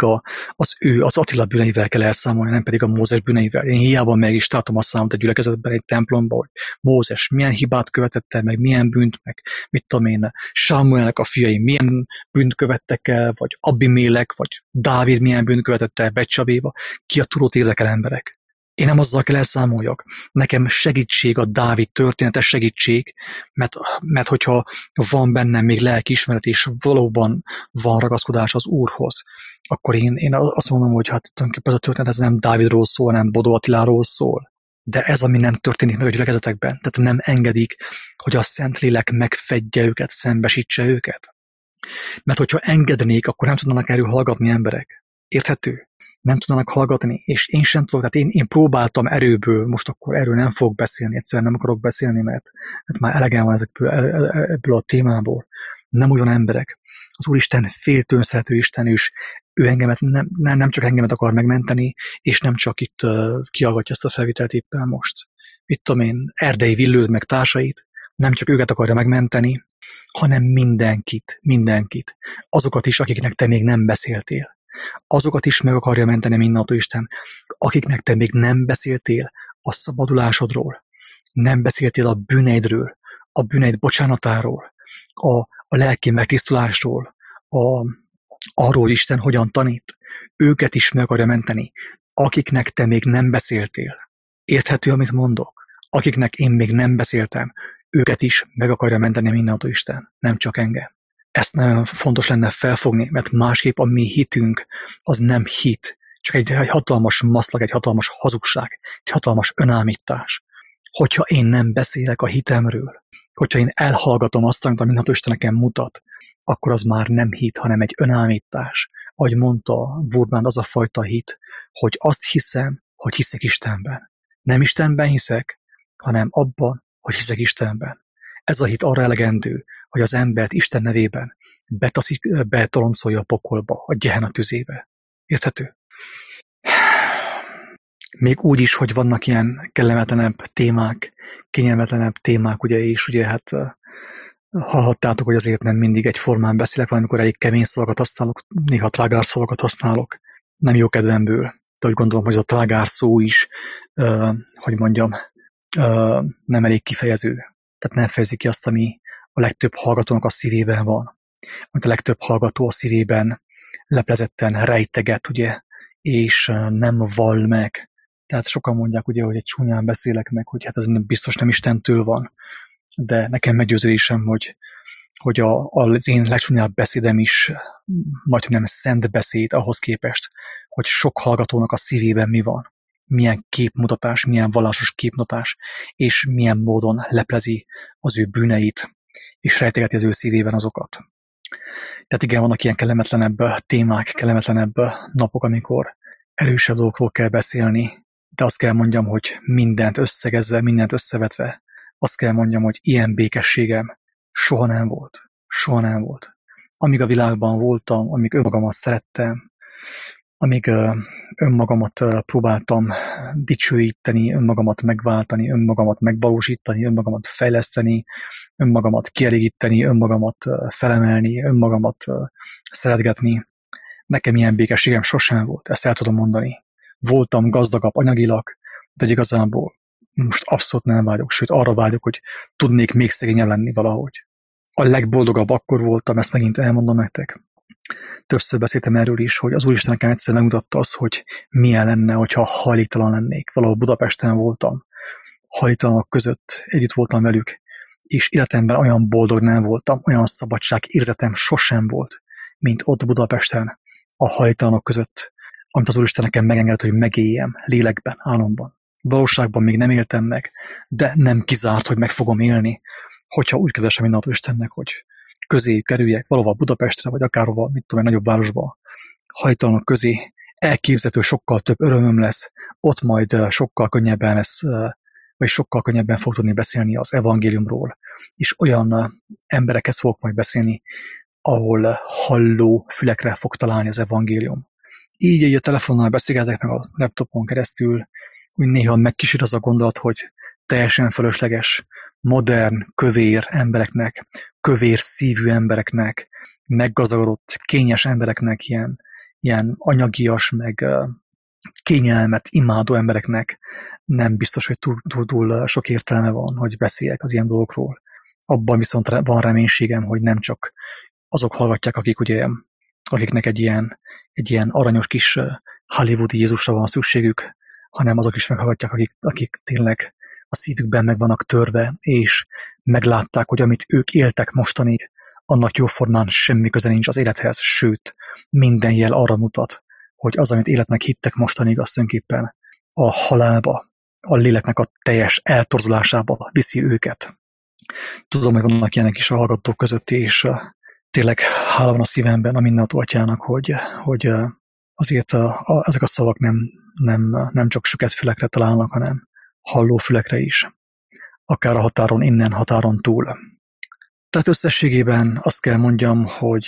Speaker 1: az Attila bűneivel kell elszámolni, nem pedig a Mózes bűneivel. Én hiába meg is tartom a számot egy gyülekezetben, egy templomban, hogy Mózes milyen hibát követett el, meg milyen bűnt, meg mit tudom én, Sámuelnek a fiai milyen bűnt követtek el, vagy Abimélek, vagy Dávid milyen bűnt követett el Becsabéba. Ki a turót érdekel emberek? Én nem azzal kell elszámoljak. Nekem segítség a Dávid történetes segítség, mert hogyha van bennem még lelkiismeret, és valóban van ragaszkodás az Úrhoz, akkor én azt mondom, hogy hát tulajdonképpen ez a történet ez nem Dávidról szól, hanem Bodó Attiláról szól. De ez, ami nem történik meg a gyülekezetekben, tehát nem engedik, hogy a Szentlélek megfedje őket, szembesítse őket. Mert hogyha engednék, akkor nem tudnának erről hallgatni emberek. Érthető? Nem tudnának hallgatni, és én sem tudok, tehát én próbáltam erőből, most akkor erről nem fogok beszélni, egyszerűen nem akarok beszélni, mert már elegem van ebből a témából. Nem olyan emberek. Az Úristen féltőn szerető Isten, és ő engemet nem csak engemet akar megmenteni, és nem csak itt kiallgatja ezt a felvitelt éppen most. Mit tudom én, Erdei Villőt meg társait, nem csak őket akarja megmenteni, hanem mindenkit. Azokat is, akiknek te még nem beszéltél. Azokat is meg akarja menteni mindentől Isten, akiknek te még nem beszéltél a szabadulásodról, nem beszéltél a bűneidről, a bűneid bocsánatáról, a lelki megtisztulásról, arról Isten hogyan tanít, őket is meg akarja menteni, akiknek te még nem beszéltél. Érthető, amit mondok? Akiknek én még nem beszéltem, őket is meg akarja menteni mindentől Isten, nem csak engem. Ezt nagyon fontos lenne felfogni, mert másképp a mi hitünk az nem hit, csak egy hatalmas maszlag, egy hatalmas hazugság, egy hatalmas önállítás. Hogyha én nem beszélek a hitemről, hogyha én elhallgatom azt, amit a mindenható Isten nekem mutat, akkor az már nem hit, hanem egy önállítás. Ahogy mondta Wurmbrand, az a fajta hit, hogy azt hiszem, hogy hiszek Istenben. Nem Istenben hiszek, hanem abban, hogy hiszek Istenben. Ez a hit arra elegendő, hogy az embert Isten nevében betoloncolja a pokolba, a Gehenna tüzébe. Érthető? Még úgy is, hogy vannak ilyen kellemetlenebb témák, kényelmetlenebb témák, ugye, és ugye hát hallhattátok, hogy azért nem mindig egyformán beszélek, valamikor elég kemény szavakat használok, néha trágár szavakat használok, nem jó kedvemből. De úgy gondolom, hogy ez a trágár szó is, nem elég kifejező. Tehát nem fejezi ki azt, ami a legtöbb hallgatónak a szívében van. Amit a legtöbb hallgató a szívében leplezetten rejteget, ugye, és nem vall meg. Tehát sokan mondják, ugye, hogy egy csúnyán beszélek meg, hogy hát ez biztos nem Istentől van. De nekem meggyőződésem, hogy az én legcsúnyább beszédem is majdnem nem szent beszéd ahhoz képest, hogy sok hallgatónak a szívében mi van. Milyen képmutatás, milyen vallásos képmutatás, és milyen módon leplezi az ő bűneit, és rejtegeti az ő szívében azokat. Tehát igen, vannak ilyen kellemetlenebb témák, kellemetlenebb napok, amikor erősebb dolgokról kell beszélni, de azt kell mondjam, hogy mindent összegezve, mindent összevetve, azt kell mondjam, hogy ilyen békességem soha nem volt. Soha nem volt. Amíg a világban voltam, amíg önmagamat szerettem, amíg önmagamat próbáltam dicsőíteni, önmagamat megváltani, önmagamat megvalósítani, önmagamat fejleszteni, önmagamat kielégíteni, önmagamat felemelni, önmagamat szeretgetni, nekem ilyen békességem sosem volt, ezt el tudom mondani. Voltam gazdagabb anyagilag, de igazából most abszolút nem vágyok, sőt arra vágyok, hogy tudnék még szegényebb lenni valahogy. A legboldogabb akkor voltam, ezt megint elmondom nektek. Többször beszéltem erről is, hogy az Úristen nekem egyszer megmutatta azt, hogy milyen lenne, hogyha hajléktalan lennék. Valahol Budapesten voltam, hajléktalanok között együtt voltam velük, és életemben olyan boldog nem voltam, olyan szabadság érzetem sosem volt, mint ott Budapesten, a hajléktalanok között, amit az Úristen nekem megengedett, hogy megéljem lélekben, álomban. Valóságban még nem éltem meg, de nem kizárt, hogy meg fogom élni, hogyha úgy kedvesem mindentől Istennek, hogy közé kerüljek valahol Budapestre, vagy akárhova, mit tudom, egy nagyobb városba, hajléktalanok közé, elképzelhető, sokkal több örömöm lesz, ott majd sokkal könnyebben lesz, vagy sokkal könnyebben fog tudni beszélni az evangéliumról, és olyan emberekhez fogok majd beszélni, ahol halló fülekre fog találni az evangélium. Így a telefonnal beszélgetek meg a laptopon keresztül, úgy néha megkísér az a gondolat, hogy teljesen fölösleges, modern, kövér embereknek, kövér szívű embereknek, meggazdagodott, kényes embereknek, ilyen anyagias, meg kényelmet imádó embereknek nem biztos, hogy túl sok értelme van, hogy beszéljek az ilyen dolgokról. Abban viszont van reménységem, hogy nem csak azok hallgatják, akiknek egy ilyen aranyos kis hollywoodi Jézusra van szükségük, hanem azok is meghallgatják, akik tényleg a szívükben meg vannak törve, és meglátták, hogy amit ők éltek mostanig, annak jóformán semmi köze nincs az élethez, sőt, minden jel arra mutat, hogy az, amit életnek hittek mostanig, az tulajdonképpen a halálba, a léleknek a teljes eltorzulásába viszi őket. Tudom, hogy vannak ilyenek is a hallgatók között, és tényleg hála van a szívemben a mindenható Atyának, hogy azért ezek a szavak nem csak süket fülekre találnak, hanem halló fülekre is, akár a határon innen, határon túl. Tehát összességében azt kell mondjam,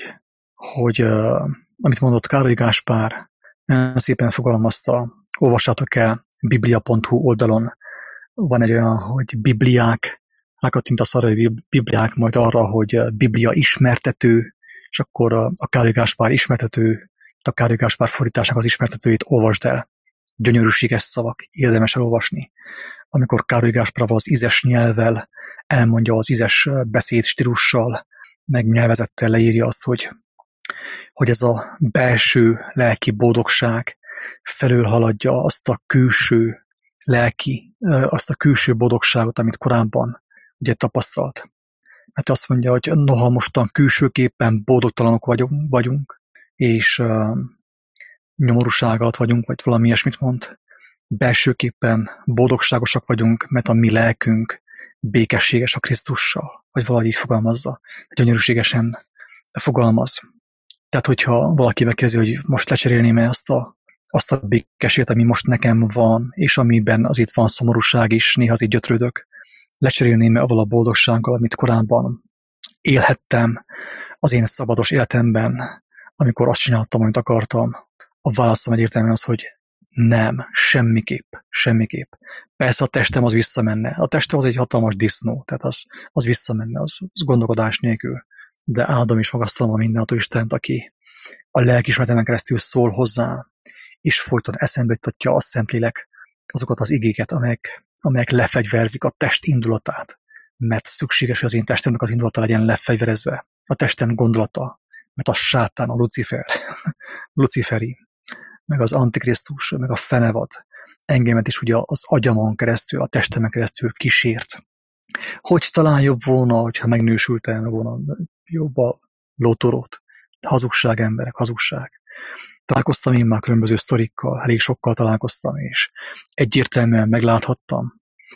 Speaker 1: hogy amit mondott Károly Gáspár, nagyon szépen fogalmazta, olvassátok el, biblia.hu oldalon van egy olyan, hogy bibliák, rákattintasz arra, hogy bibliák, majd arra, hogy Biblia ismertető, és akkor a Károly Gáspár ismertető, a Károly Gáspár fordításnak az ismertetőjét olvasd el. Gyönyörűséges szavak, érdemes elolvasni. Amikor Károly Gáspár az ízes nyelvvel elmondja az ízes beszéd stílussal, meg nyelvezettel leírja azt, hogy ez a belső lelki boldogság felülhaladja azt a külső lelki, azt a külső boldogságot, amit korábban ugye tapasztalt. Mert azt mondja, hogy noha mostan külsőképpen boldogtalanok vagyunk, és nyomorúság alatt vagyunk, vagy valami ilyesmit mond, belsőképpen boldogságosak vagyunk, mert a mi lelkünk békességes a Krisztussal, vagy valahogy így fogalmazza, gyönyörűségesen fogalmaz. Tehát, hogyha valaki megkezdi, hogy most lecserélném azt a békességet, ami most nekem van, és amiben az itt van szomorúság is, néha az így gyötrődök, lecserélném avval a boldogsággal, amit korábban élhettem az én szabados életemben, amikor azt csináltam, amit akartam. A válaszom egyértelműen az, hogy nem, semmiképp. Persze a testem az visszamenne. A testem az egy hatalmas disznó, tehát az visszamenne, az gondolkodás nélkül. De áldom és magasztalom a mindenható Istent, aki a lelkiismeretemen keresztül szól hozzá, és folyton eszembe juttatja a Szentlélek azokat az igéket, amelyek lefegyverzik a test indulatát, mert szükséges, hogy az én testemnek az indulata legyen lefegyverezve. A testem gondolata, mert a sátán, a luciferi, meg az antikrisztus, meg a fenevad engemet is ugye az agyamon keresztül, a testemen keresztül kísért. Hogy talán jobb volna, hogyha megnősültem volna jobb a lótorót. Hazugság, emberek, hazugság. Találkoztam én már különböző sztorikkal, elég sokkal találkoztam, és egyértelműen megláthattam,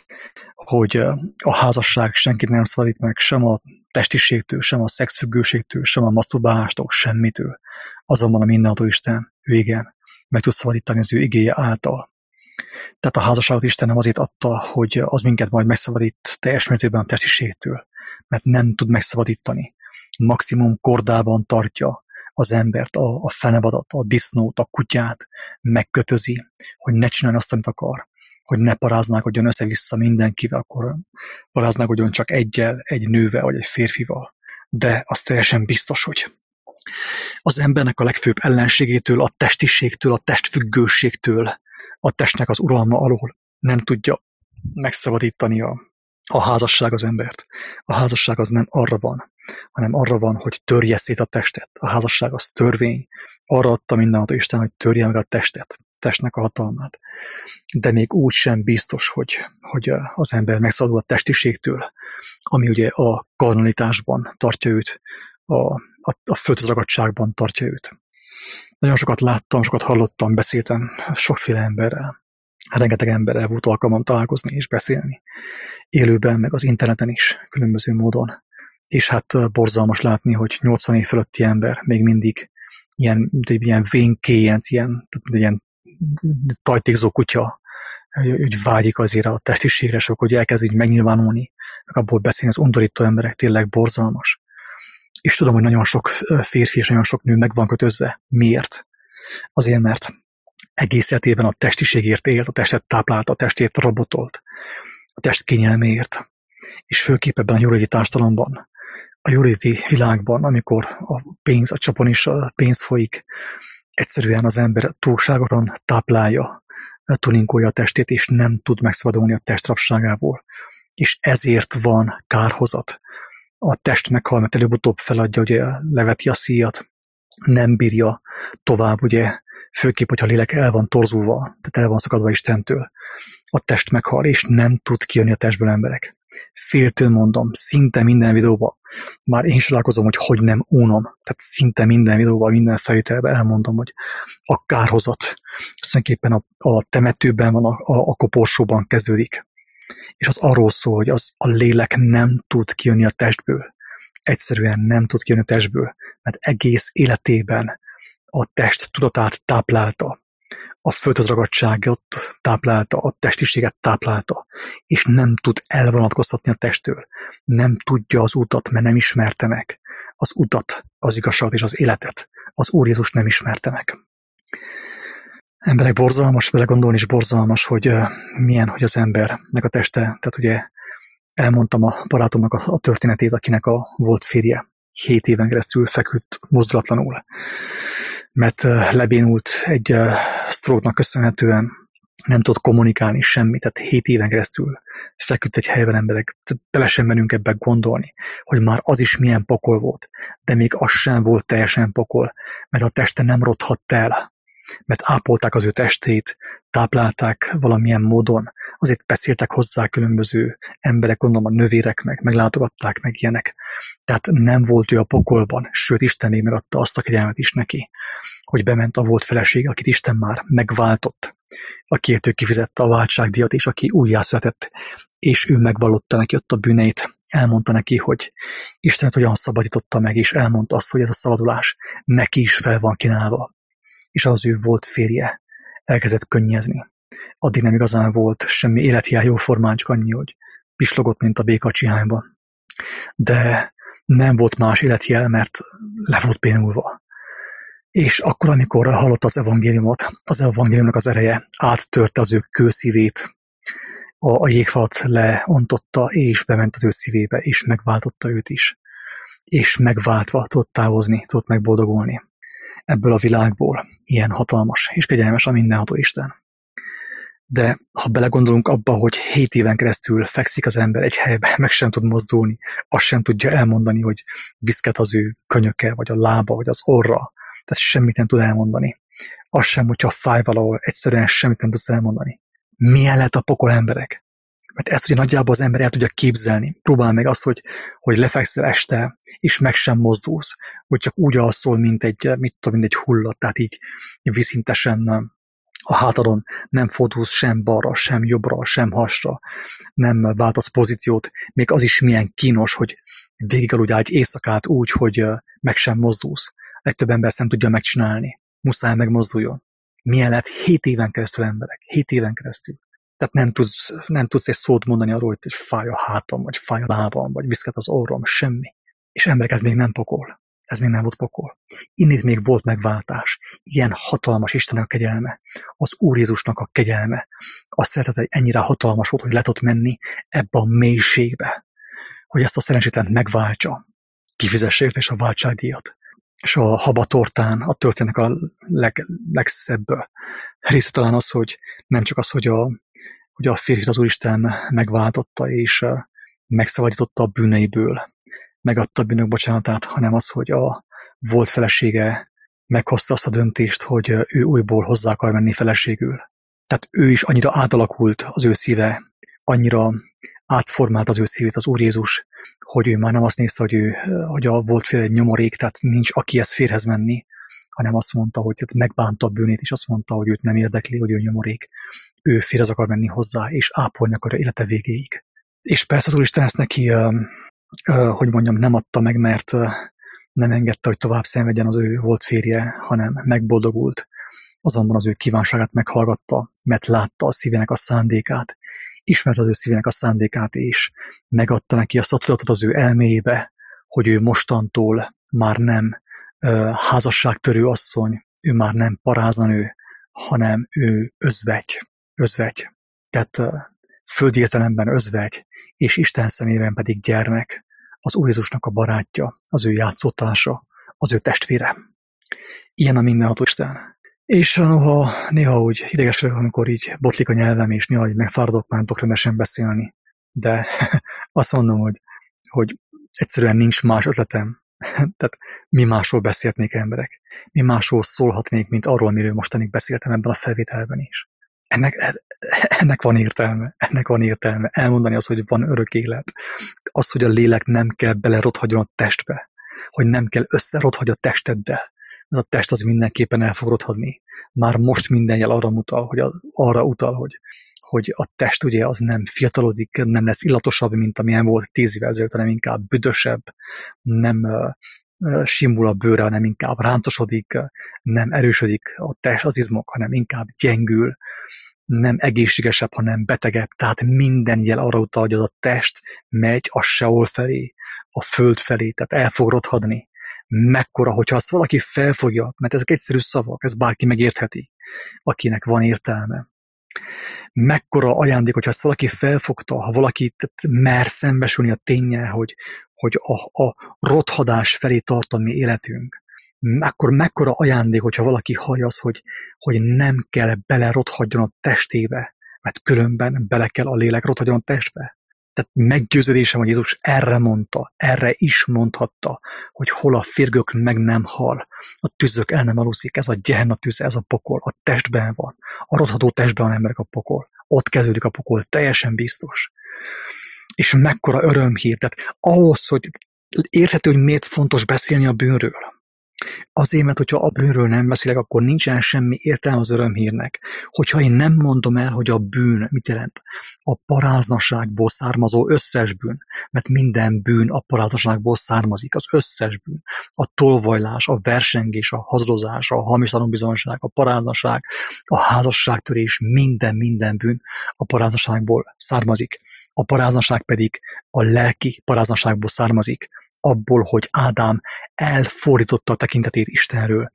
Speaker 1: hogy a házasság senkit nem szabadít meg, sem a testiségtől, sem a szexfüggőségtől, sem a maszturbálástól, semmitől. Azonban a mindenható Isten, ő igen, meg tud szabadítani az ő igéje által. Tehát a házasságot Isten nem azért adta, hogy az minket majd megszabadít teljes mértékben a testiségtől, mert nem tud megszabadítani. Maximum kordában tartja az embert, a fenevadat, a disznót, a kutyát, megkötözi, hogy ne csináljon azt, amit akar, hogy ne paráználkodjon össze-vissza mindenkivel, akkor paráználkodjon csak egyel, egy nővel vagy egy férfival. De az teljesen biztos, hogy az embernek a legfőbb ellenségétől, a testiségtől, a testfüggőségtől, a testnek az uralma alól nem tudja megszabadítani a házasság az embert. A házasság az nem arra van, hanem arra van, hogy törje szét a testet. A házasság az törvény. Arra adta mindenható Isten, hogy törje meg a testet, testnek a hatalmát. De még úgy sem biztos, hogy az ember megszabadul a testiségtől, ami ugye a karnalitásban tartja őt, a földhöz tartja őt. Nagyon sokat láttam, sokat hallottam, beszéltem sokféle emberrel. Rengeteg emberrel volt alkalmam találkozni és beszélni. Élőben, meg az interneten is, különböző módon. És hát borzalmas látni, hogy 80 év fölötti ember még mindig ilyen vénkéjenc, ilyen tajtékzó kutya, hogy vágyik azért a testiségre, és akkor elkezd így megnyilvánulni, meg abból beszélni, az undorító emberek, tényleg borzalmas. És tudom, hogy nagyon sok férfi és nagyon sok nő meg van kötözve. Miért? Azért, mert egész életében a testiségért élt, a testet táplálta, a testét robotolt, a test kényelméért. És főképp ebben a jóléti társadalomban, a jóléti világban, amikor a pénz, a csapon is a pénz folyik, egyszerűen az ember túlságosan táplálja, tuninkolja a testét, és nem tud megszabadulni a testrabságából. És ezért van kárhozat. A test meghal, mert előbb-utóbb feladja, ugye leveti a szíjat, nem bírja tovább, ugye, főképp, hogyha a lélek el van torzulva, tehát el van szakadva Istentől. A test meghal, és nem tud kijönni a testből emberek. Féltől mondom, szinte minden videóban, már én is találkozom, hogy nem unom, tehát szinte minden videóban, minden felvételben elmondom, hogy a kárhozat tulajdonképpen a temetőben van, a koporsóban kezdődik. És az arról szól, hogy a lélek nem tud kijönni a testből. Egyszerűen nem tud kijönni a testből, mert egész életében a test tudatát táplálta, a földhöz ragadtságot táplálta, a testiséget táplálta, és nem tud elvonatkoztatni a testtől. Nem tudja az utat, mert nem ismerte meg. Az utat, az igazságot és az életet az Úr Jézus nem ismerte meg. Emberek, borzalmas vele gondolni, és borzalmas, hogy milyen, hogy az embernek a teste, tehát ugye elmondtam a barátomnak a történetét, akinek a volt férje 7 éven keresztül feküdt mozdulatlanul, mert lebénult egy stroke-nak köszönhetően, nem tudott kommunikálni semmit, tehát 7 éven keresztül feküdt egy helyben, emberek, bele sem menünk ebbe gondolni, hogy már az is milyen pokol volt, de még az sem volt teljesen pokol, mert a teste nem rothadt el, mert ápolták az ő testét, táplálták valamilyen módon, azért beszéltek hozzá különböző emberek, gondolom a növérek meglátogatták meg ilyenek. Tehát nem volt ő a pokolban, sőt Isten még megadta azt a kegyelmet is neki, hogy bement a volt felesége, akit Isten már megváltott, akiért ő kifizette a váltságdíjat, és aki újjászületett, és ő megvallotta neki ott a bűneit, elmondta neki, hogy Istenet hogyan szabadította meg, és elmondta azt, hogy ez a szabadulás neki is fel van kínálva. És az ő volt férje elkezdett könnyezni. Addig nem igazán volt semmi élethiány jóformán, csak annyi, hogy pislogott, mint a béka a csihányban. De nem volt más életjel, mert le volt bénulva. És akkor, amikor hallott az evangéliumot, az evangéliumnak az ereje áttörte az ő kőszívét, a jégfalat leontotta, és bement az ő szívébe, és megváltotta őt is. És megváltva tudott távozni, tudott megboldogulni ebből a világból. Ilyen hatalmas és kegyelmes a mindenható Isten. De ha belegondolunk abba, hogy 7 éven keresztül fekszik az ember egy helybe, meg sem tud mozdulni, azt sem tudja elmondani, hogy viszket az ő könyöke, vagy a lába, vagy az orra, tehát semmit nem tud elmondani. Az sem, hogyha fáj valahol, egyszerűen semmit nem tudsz elmondani. Milyen lehet a pokol, emberek? Mert ezt ugye nagyjából az ember el tudja képzelni. Próbál meg azt, hogy lefekszel este, és meg sem mozdulsz, hogy csak úgy alszol, mint egy hullat, tehát így viszintesen a hátadon nem fordulsz sem balra, sem jobbra, sem hasra, nem váltasz pozíciót, még az is milyen kínos, hogy végig aludjál egy éjszakát úgy, hogy meg sem mozdulsz. Legtöbb ember ezt nem tudja megcsinálni. Muszáj megmozduljon. Milyen lehet 7 éven keresztül emberek, 7 éven keresztül. Tehát nem tudsz egy szót mondani arról, hogy fáj a hátam, vagy fáj a lábam, vagy viszket az orrom, semmi. És emberek, ez még nem pokol. Ez még nem volt pokol. Innét még volt megváltás. Ilyen hatalmas Istennek a kegyelme, az Úr Jézusnak a kegyelme, a szeretete ennyire hatalmas volt, hogy le tudott menni ebbe a mélységbe, hogy ezt a szerencsétlent megváltsa, kifizesse érte és a váltságdíjat. És a habatortán a történetnek a legszebb része talán az, hogy nem csak az, hogy a férfit az Úristen megváltotta és megszabadította a bűneiből, megadta a bűnök bocsánatát, hanem az, hogy a volt felesége meghozta azt a döntést, hogy ő újból hozzá akar menni feleségül. Tehát ő is annyira átalakult az ő szíve, annyira átformált az ő szívét az Úr Jézus, hogy ő már nem azt nézte, hogy a volt fél egy nyomorék, tehát nincs akihez férhez menni, hanem azt mondta, hogy megbánta a bűnét, és azt mondta, hogy őt nem érdekli, hogy ő nyomorék. Ő férhez akar menni hozzá, és ápolni akar élete végéig. És persze az Úristen ezt neki, hogy mondjam, nem adta meg, mert nem engedte, hogy tovább szenvedjen az ő volt férje, hanem megboldogult. Azonban az ő kívánságát meghallgatta, mert látta a szívének a szándékát, ismerte az ő szívének a szándékát, és megadta neki azt a tudatot az ő elméjébe, hogy ő mostantól már nem házasságtörő asszony, ő már nem parázanő, hanem ő özvegy. Tehát földi értelemben özvegy, és Isten szemében pedig gyermek, az Úr Jézusnak a barátja, az ő játszótársa, az ő testvére. Ilyen a mindenható Isten. És néha úgy idegesülök, amikor így botlik a nyelvem, és néha így megfáradok, már nem tudok rendesen beszélni. De azt mondom, hogy egyszerűen nincs más ötletem. Tehát mi másról beszélhetnék emberek? Mi másról szólhatnék, mint arról, miről mostanig beszéltem ebben a felvételben is? Ennek van értelme. Elmondani azt, hogy van örök élet. Az, hogy a lélek nem kell belerothadjon a testbe. Hogy nem kell összerothadj a testeddel. A test az mindenképpen el fog rothadni. Már most minden jel arra utal, hogy a test ugye az nem fiatalodik, nem lesz illatosabb, mint amilyen volt 10 évvel ezelőtt, hanem inkább büdösebb, nem simul a bőre, hanem inkább ráncosodik, nem erősödik a test, az izmok, hanem inkább gyengül, nem egészségesebb, hanem betegebb. Tehát minden jel arra utal, hogy az a test megy a Seol felé, a föld felé, tehát el fog rothadni. Mekkora, hogyha azt valaki felfogja, mert ezek egyszerű szavak, ez bárki megértheti, akinek van értelme. Mekkora ajándék, hogyha ezt valaki felfogta, ha valaki mer szembesülni a ténnyel, hogy a rothadás felé tart a mi életünk. Akkor mekkora ajándék, hogyha valaki hallja azt, hogy nem kell belerothadjon a testébe, mert különben bele kell a lélek rothadjon a testbe. Tehát meggyőződésem, hogy Jézus erre is mondhatta, hogy hol a férgök meg nem hal, a tüzök el nem aluszik, ez a Gehenna tűze, ez a pokol, a testben van, a rothadó testben van emberek a pokol, ott kezdődik a pokol, teljesen biztos. És mekkora örömhír, tehát ahhoz, hogy érthető, hogy miért fontos beszélni a bűnről. Azért, mert hogyha a bűnről nem beszélek, akkor nincsen semmi értelme az örömhírnek. Hogyha én nem mondom el, hogy a bűn mit jelent? A paráznaságból származó összes bűn, mert minden bűn a paráznaságból származik, az összes bűn. A tolvajlás, a versengés, a hazudozás, a hamis tanúbizonyság, a paráznaság, a házasságtörés, minden bűn a paráznaságból származik. A paráznaság pedig a lelki paráznaságból származik, abból, hogy Ádám elfordította a tekintetét Istenről,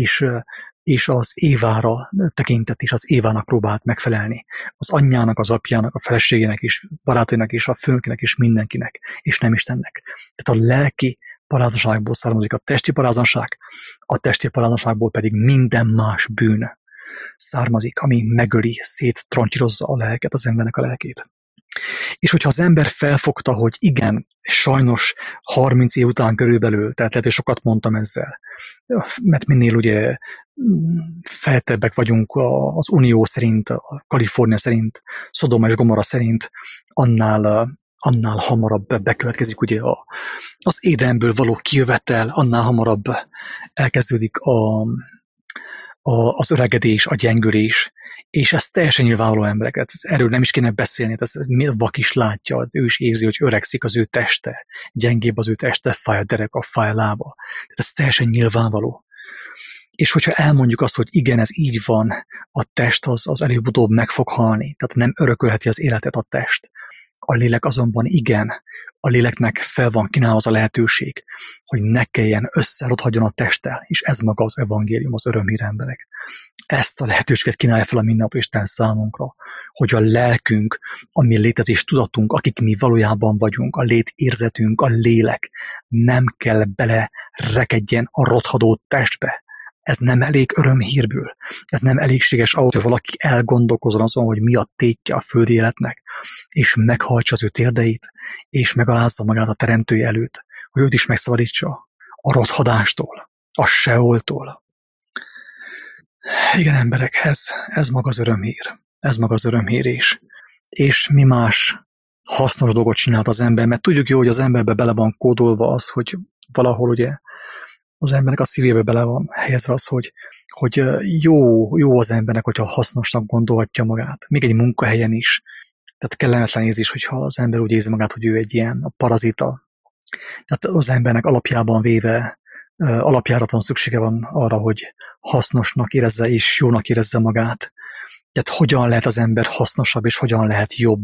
Speaker 1: és az Évára tekintett, és az Évának próbált megfelelni. Az anyjának, az apjának, a feleségének is, barátainak is, a főnökének is, mindenkinek, és nem Istennek. Tehát a lelki paráznaságból származik a testi paráznaság, a testi paráznaságból pedig minden más bűn származik, ami megöli, széttroncsírozza a lelket, az embernek a lelkét. És hogyha az ember felfogta, hogy igen, sajnos 30 év után körülbelül, tehát lehet, hogy sokat mondtam ezzel, mert minél ugye feltebbek vagyunk az Unió szerint, a Kalifornia szerint, Szodoma és Gomorra szerint, annál hamarabb bekövetkezik ugye az Édenből való kijövetel, annál hamarabb elkezdődik az öregedés, a gyengülés, és ez teljesen nyilvánvaló embereket. Erről nem is kéne beszélni, ez vak is látja, ő is érzi, hogy öregszik az ő teste, gyengébb az ő teste, fáj a derek, a fáj a lába. Tehát ez teljesen nyilvánvaló. És hogyha elmondjuk azt, hogy igen, ez így van, a test az előbb-utóbb meg fog halni, tehát nem örökölheti az életet a test. A lélek azonban igen, a léleknek fel van kínálva az a lehetőség, hogy ne kelljen összerodhadjon a testtel, és ez maga az evangélium, az örömhír, emberek. Ezt a lehetőséget kínálja fel a mindennapi Isten számunkra, hogy a lelkünk, a mi létezés tudatunk, akik mi valójában vagyunk, a létérzetünk, a lélek nem kell belerekedjen a rothadó testbe. Ez nem elég örömhírből. Ez nem elégséges ahhoz, hogy valaki elgondolkozzon azon, hogy mi a tétje a földi életnek, és meghajtsa az ő térdeit, és megalázza magát a teremtője előtt, hogy őt is megszabadítsa a rothadástól, a seoltól. Igen, emberek, ez maga az örömhír. Ez maga az örömhír is. És mi más hasznos dolgot csinált az ember, mert tudjuk jó, hogy az emberbe bele van kódolva az, hogy valahol ugye az embernek a szívébe bele van helyezve az, hogy jó az embernek, hogyha hasznosnak gondolhatja magát. Még egy munkahelyen is. Tehát kellemetlen érzés, hogyha az ember úgy érzi magát, hogy ő egy ilyen parazita. Tehát az embernek alapjában véve alapjáraton szüksége van arra, hogy hasznosnak érezze és jónak érezze magát. Tehát hogyan lehet az ember hasznosabb és hogyan lehet jobb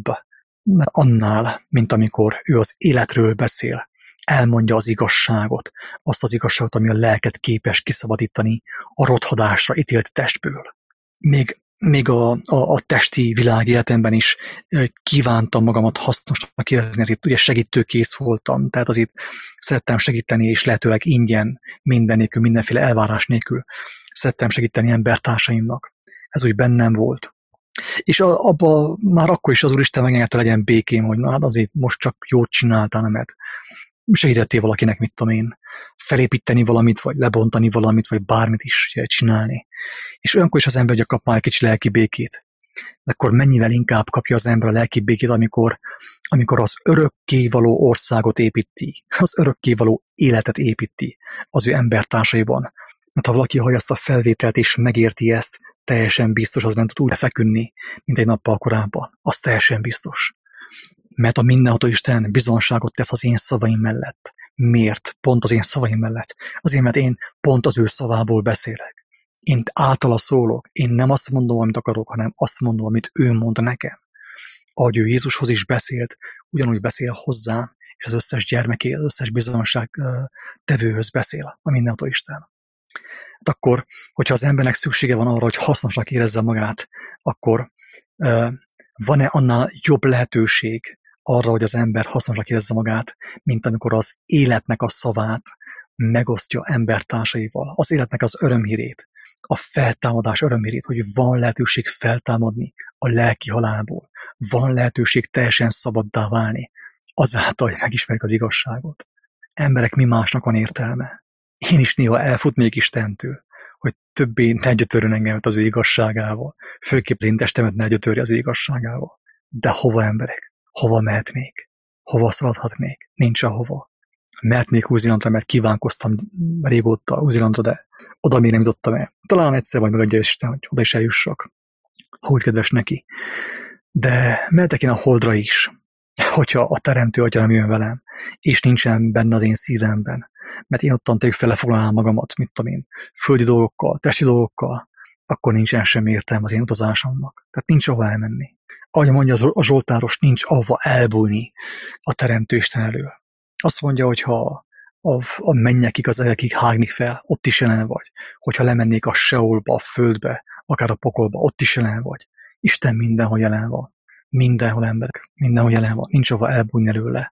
Speaker 1: annál, mint amikor ő az életről beszél. Elmondja az igazságot, azt az igazságot, ami a lelket képes kiszabadítani a rothadásra ítélt testből. Még a testi világ életemben is kívántam magamat hasznosnak érezni, ezért ugye segítőkész voltam, tehát azért szerettem segíteni, és lehetőleg ingyen, minden nélkül, mindenféle elvárás nélkül szerettem segíteni embertársaimnak. Ez úgy bennem volt. És abban már akkor is az Úristen megengedte, legyen békém, hogy na hát azért most csak jót csináltál, mert segítettél valakinek, mit tudom én, felépíteni valamit, vagy lebontani valamit, vagy bármit is csinálni. És olyankor is az ember ugye kap már egy kicsi lelki békét. De akkor mennyivel inkább kapja az ember a lelki békét, amikor az örökkévaló országot építi, az örökkévaló életet építi az ő embertársaiban. Mert ha valaki hallja ezt a felvételt és megérti ezt, teljesen biztos, az nem tud úgy feküdni, mint egy nappal korábban. Az teljesen biztos. Mert a mindenható Isten bizonságot tesz az én szavaim mellett. Miért? Pont az én szavaim mellett. Azért, mert én pont az ő szavából beszélek. Én általa szólok. Én nem azt mondom, amit akarok, hanem azt mondom, amit ő mond nekem. Ahogy ő Jézushoz is beszélt, ugyanúgy beszél hozzám, és az összes gyermeké, az összes bizonság tevőhöz beszél a mindenható Isten. Hát akkor, hogyha az embernek szüksége van arra, hogy hasznosnak érezze magát, akkor van-e annál jobb lehetőség arra, hogy az ember hasznosnak érezze magát, mint amikor az életnek a szavát megosztja embertársaival, az életnek az örömhírét, a feltámadás örömhírét, hogy van lehetőség feltámadni a lelki halálból, van lehetőség teljesen szabaddá válni, azáltal, hogy megismerjük az igazságot. Emberek, mi másnak van értelme? Én is néha elfutnék Istentől, hogy többé ne gyötörjön engemet az ő igazságával, főképp az én testemet ne gyötörje az ő igazságával. De hova, emberek? Hova mehetnék? Hova szaladhatnék? Nincs ahova. Mehetnék Új-Zélandra, mert kívánkoztam régóta Új-Zélandra, de oda még nem jutottam el. Talán egyszer majd megadja Isten, hogy oda is eljussak, ha úgy kedves neki. De mehetek én a Holdra is, hogyha a Teremtő Atya nem jön velem, és nincsen benne az én szívemben, mert én ottan tényleg felefoglalnám magamat, mit tudom én, földi dolgokkal, testi dolgokkal, akkor nincsen semmi értelme az én utazásomnak. Tehát nincs ahova elmenni. Ahogy mondja a Zsoltáros, nincs ahova elbújni a Teremtő Isten elől. Azt mondja, hogy ha a mennyekig, az egekig hágni fel, ott is jelen vagy. Hogyha lemennék a Seolba, a földbe, akár a pokolba, ott is jelen vagy. Isten mindenhol jelen van. Mindenhol, emberek, mindenhol jelen van. Nincs ahova elbújni előle.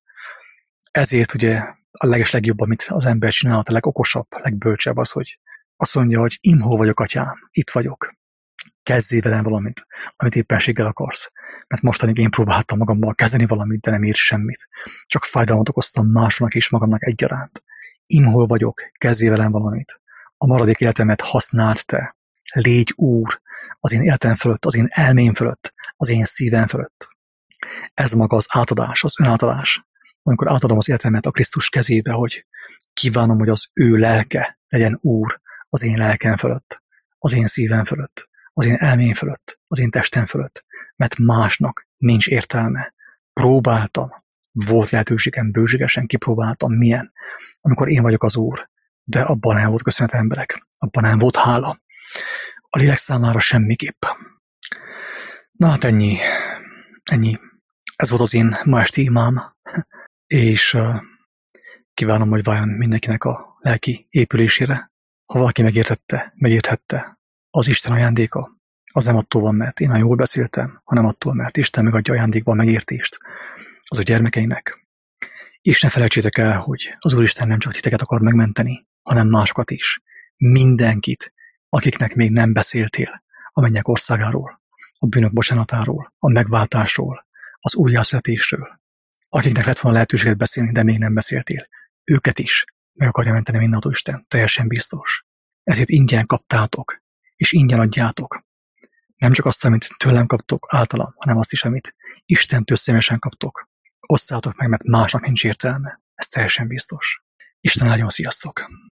Speaker 1: Ezért ugye a legeslegjobb, amit az ember csinálhat, a legokosabb, legbölcsebb az, hogy azt mondja, hogy imhol vagyok, atyám, itt vagyok. Kezdjél velem valamit, amit éppenséggel akarsz. Mert mostanig én próbáltam magammal kezdeni valamit, de nem írt semmit. Csak fájdalmat okoztam másnak és magamnak egyaránt. Imhol vagyok, kezdjél velem valamit. A maradék életemet használd te. Légy úr az én életem fölött, az én elmém fölött, az én szívem fölött. Ez maga az átadás, az önátadás. Amikor átadom az életemet a Krisztus kezébe, hogy kívánom, hogy az ő lelke legyen úr az én lelkem fölött, az én szívem fölött, az én elmém fölött, az én testem fölött, mert másnak nincs értelme. Próbáltam, volt lehetőségem, bőségesen kipróbáltam, milyen, amikor én vagyok az úr, de abban nem volt köszönet emberek, abban nem volt hála. A lélek számára semmiképp. Na hát ennyi. Ez volt az én ma esti imám, és kívánom, hogy váljon mindenkinek a lelki épülésére. Ha valaki megérthette, az Isten ajándéka, az nem attól van, mert én nagyon jól beszéltem, hanem attól, mert Isten megadja ajándékba a megértést az ő gyermekeinek. És ne felejtsétek el, hogy az Úristen nem csak titeket akar megmenteni, hanem másokat is. Mindenkit, akiknek még nem beszéltél a mennyek országáról, a bűnök bocsánatáról, a megváltásról, az újjászületésről. Akiknek lett volna lehetőséget beszélni, de még nem beszéltél. Őket is meg akarja menteni mindenható Isten, teljesen biztos. Ezért ingyen kaptátok, és ingyen adjátok. Nem csak azt, amit tőlem kaptok általam, hanem azt is, amit Istentől személyesen kaptok. Osszátok meg, mert másnak nincs értelme. Ez teljesen biztos. Isten áldjon, sziasztok!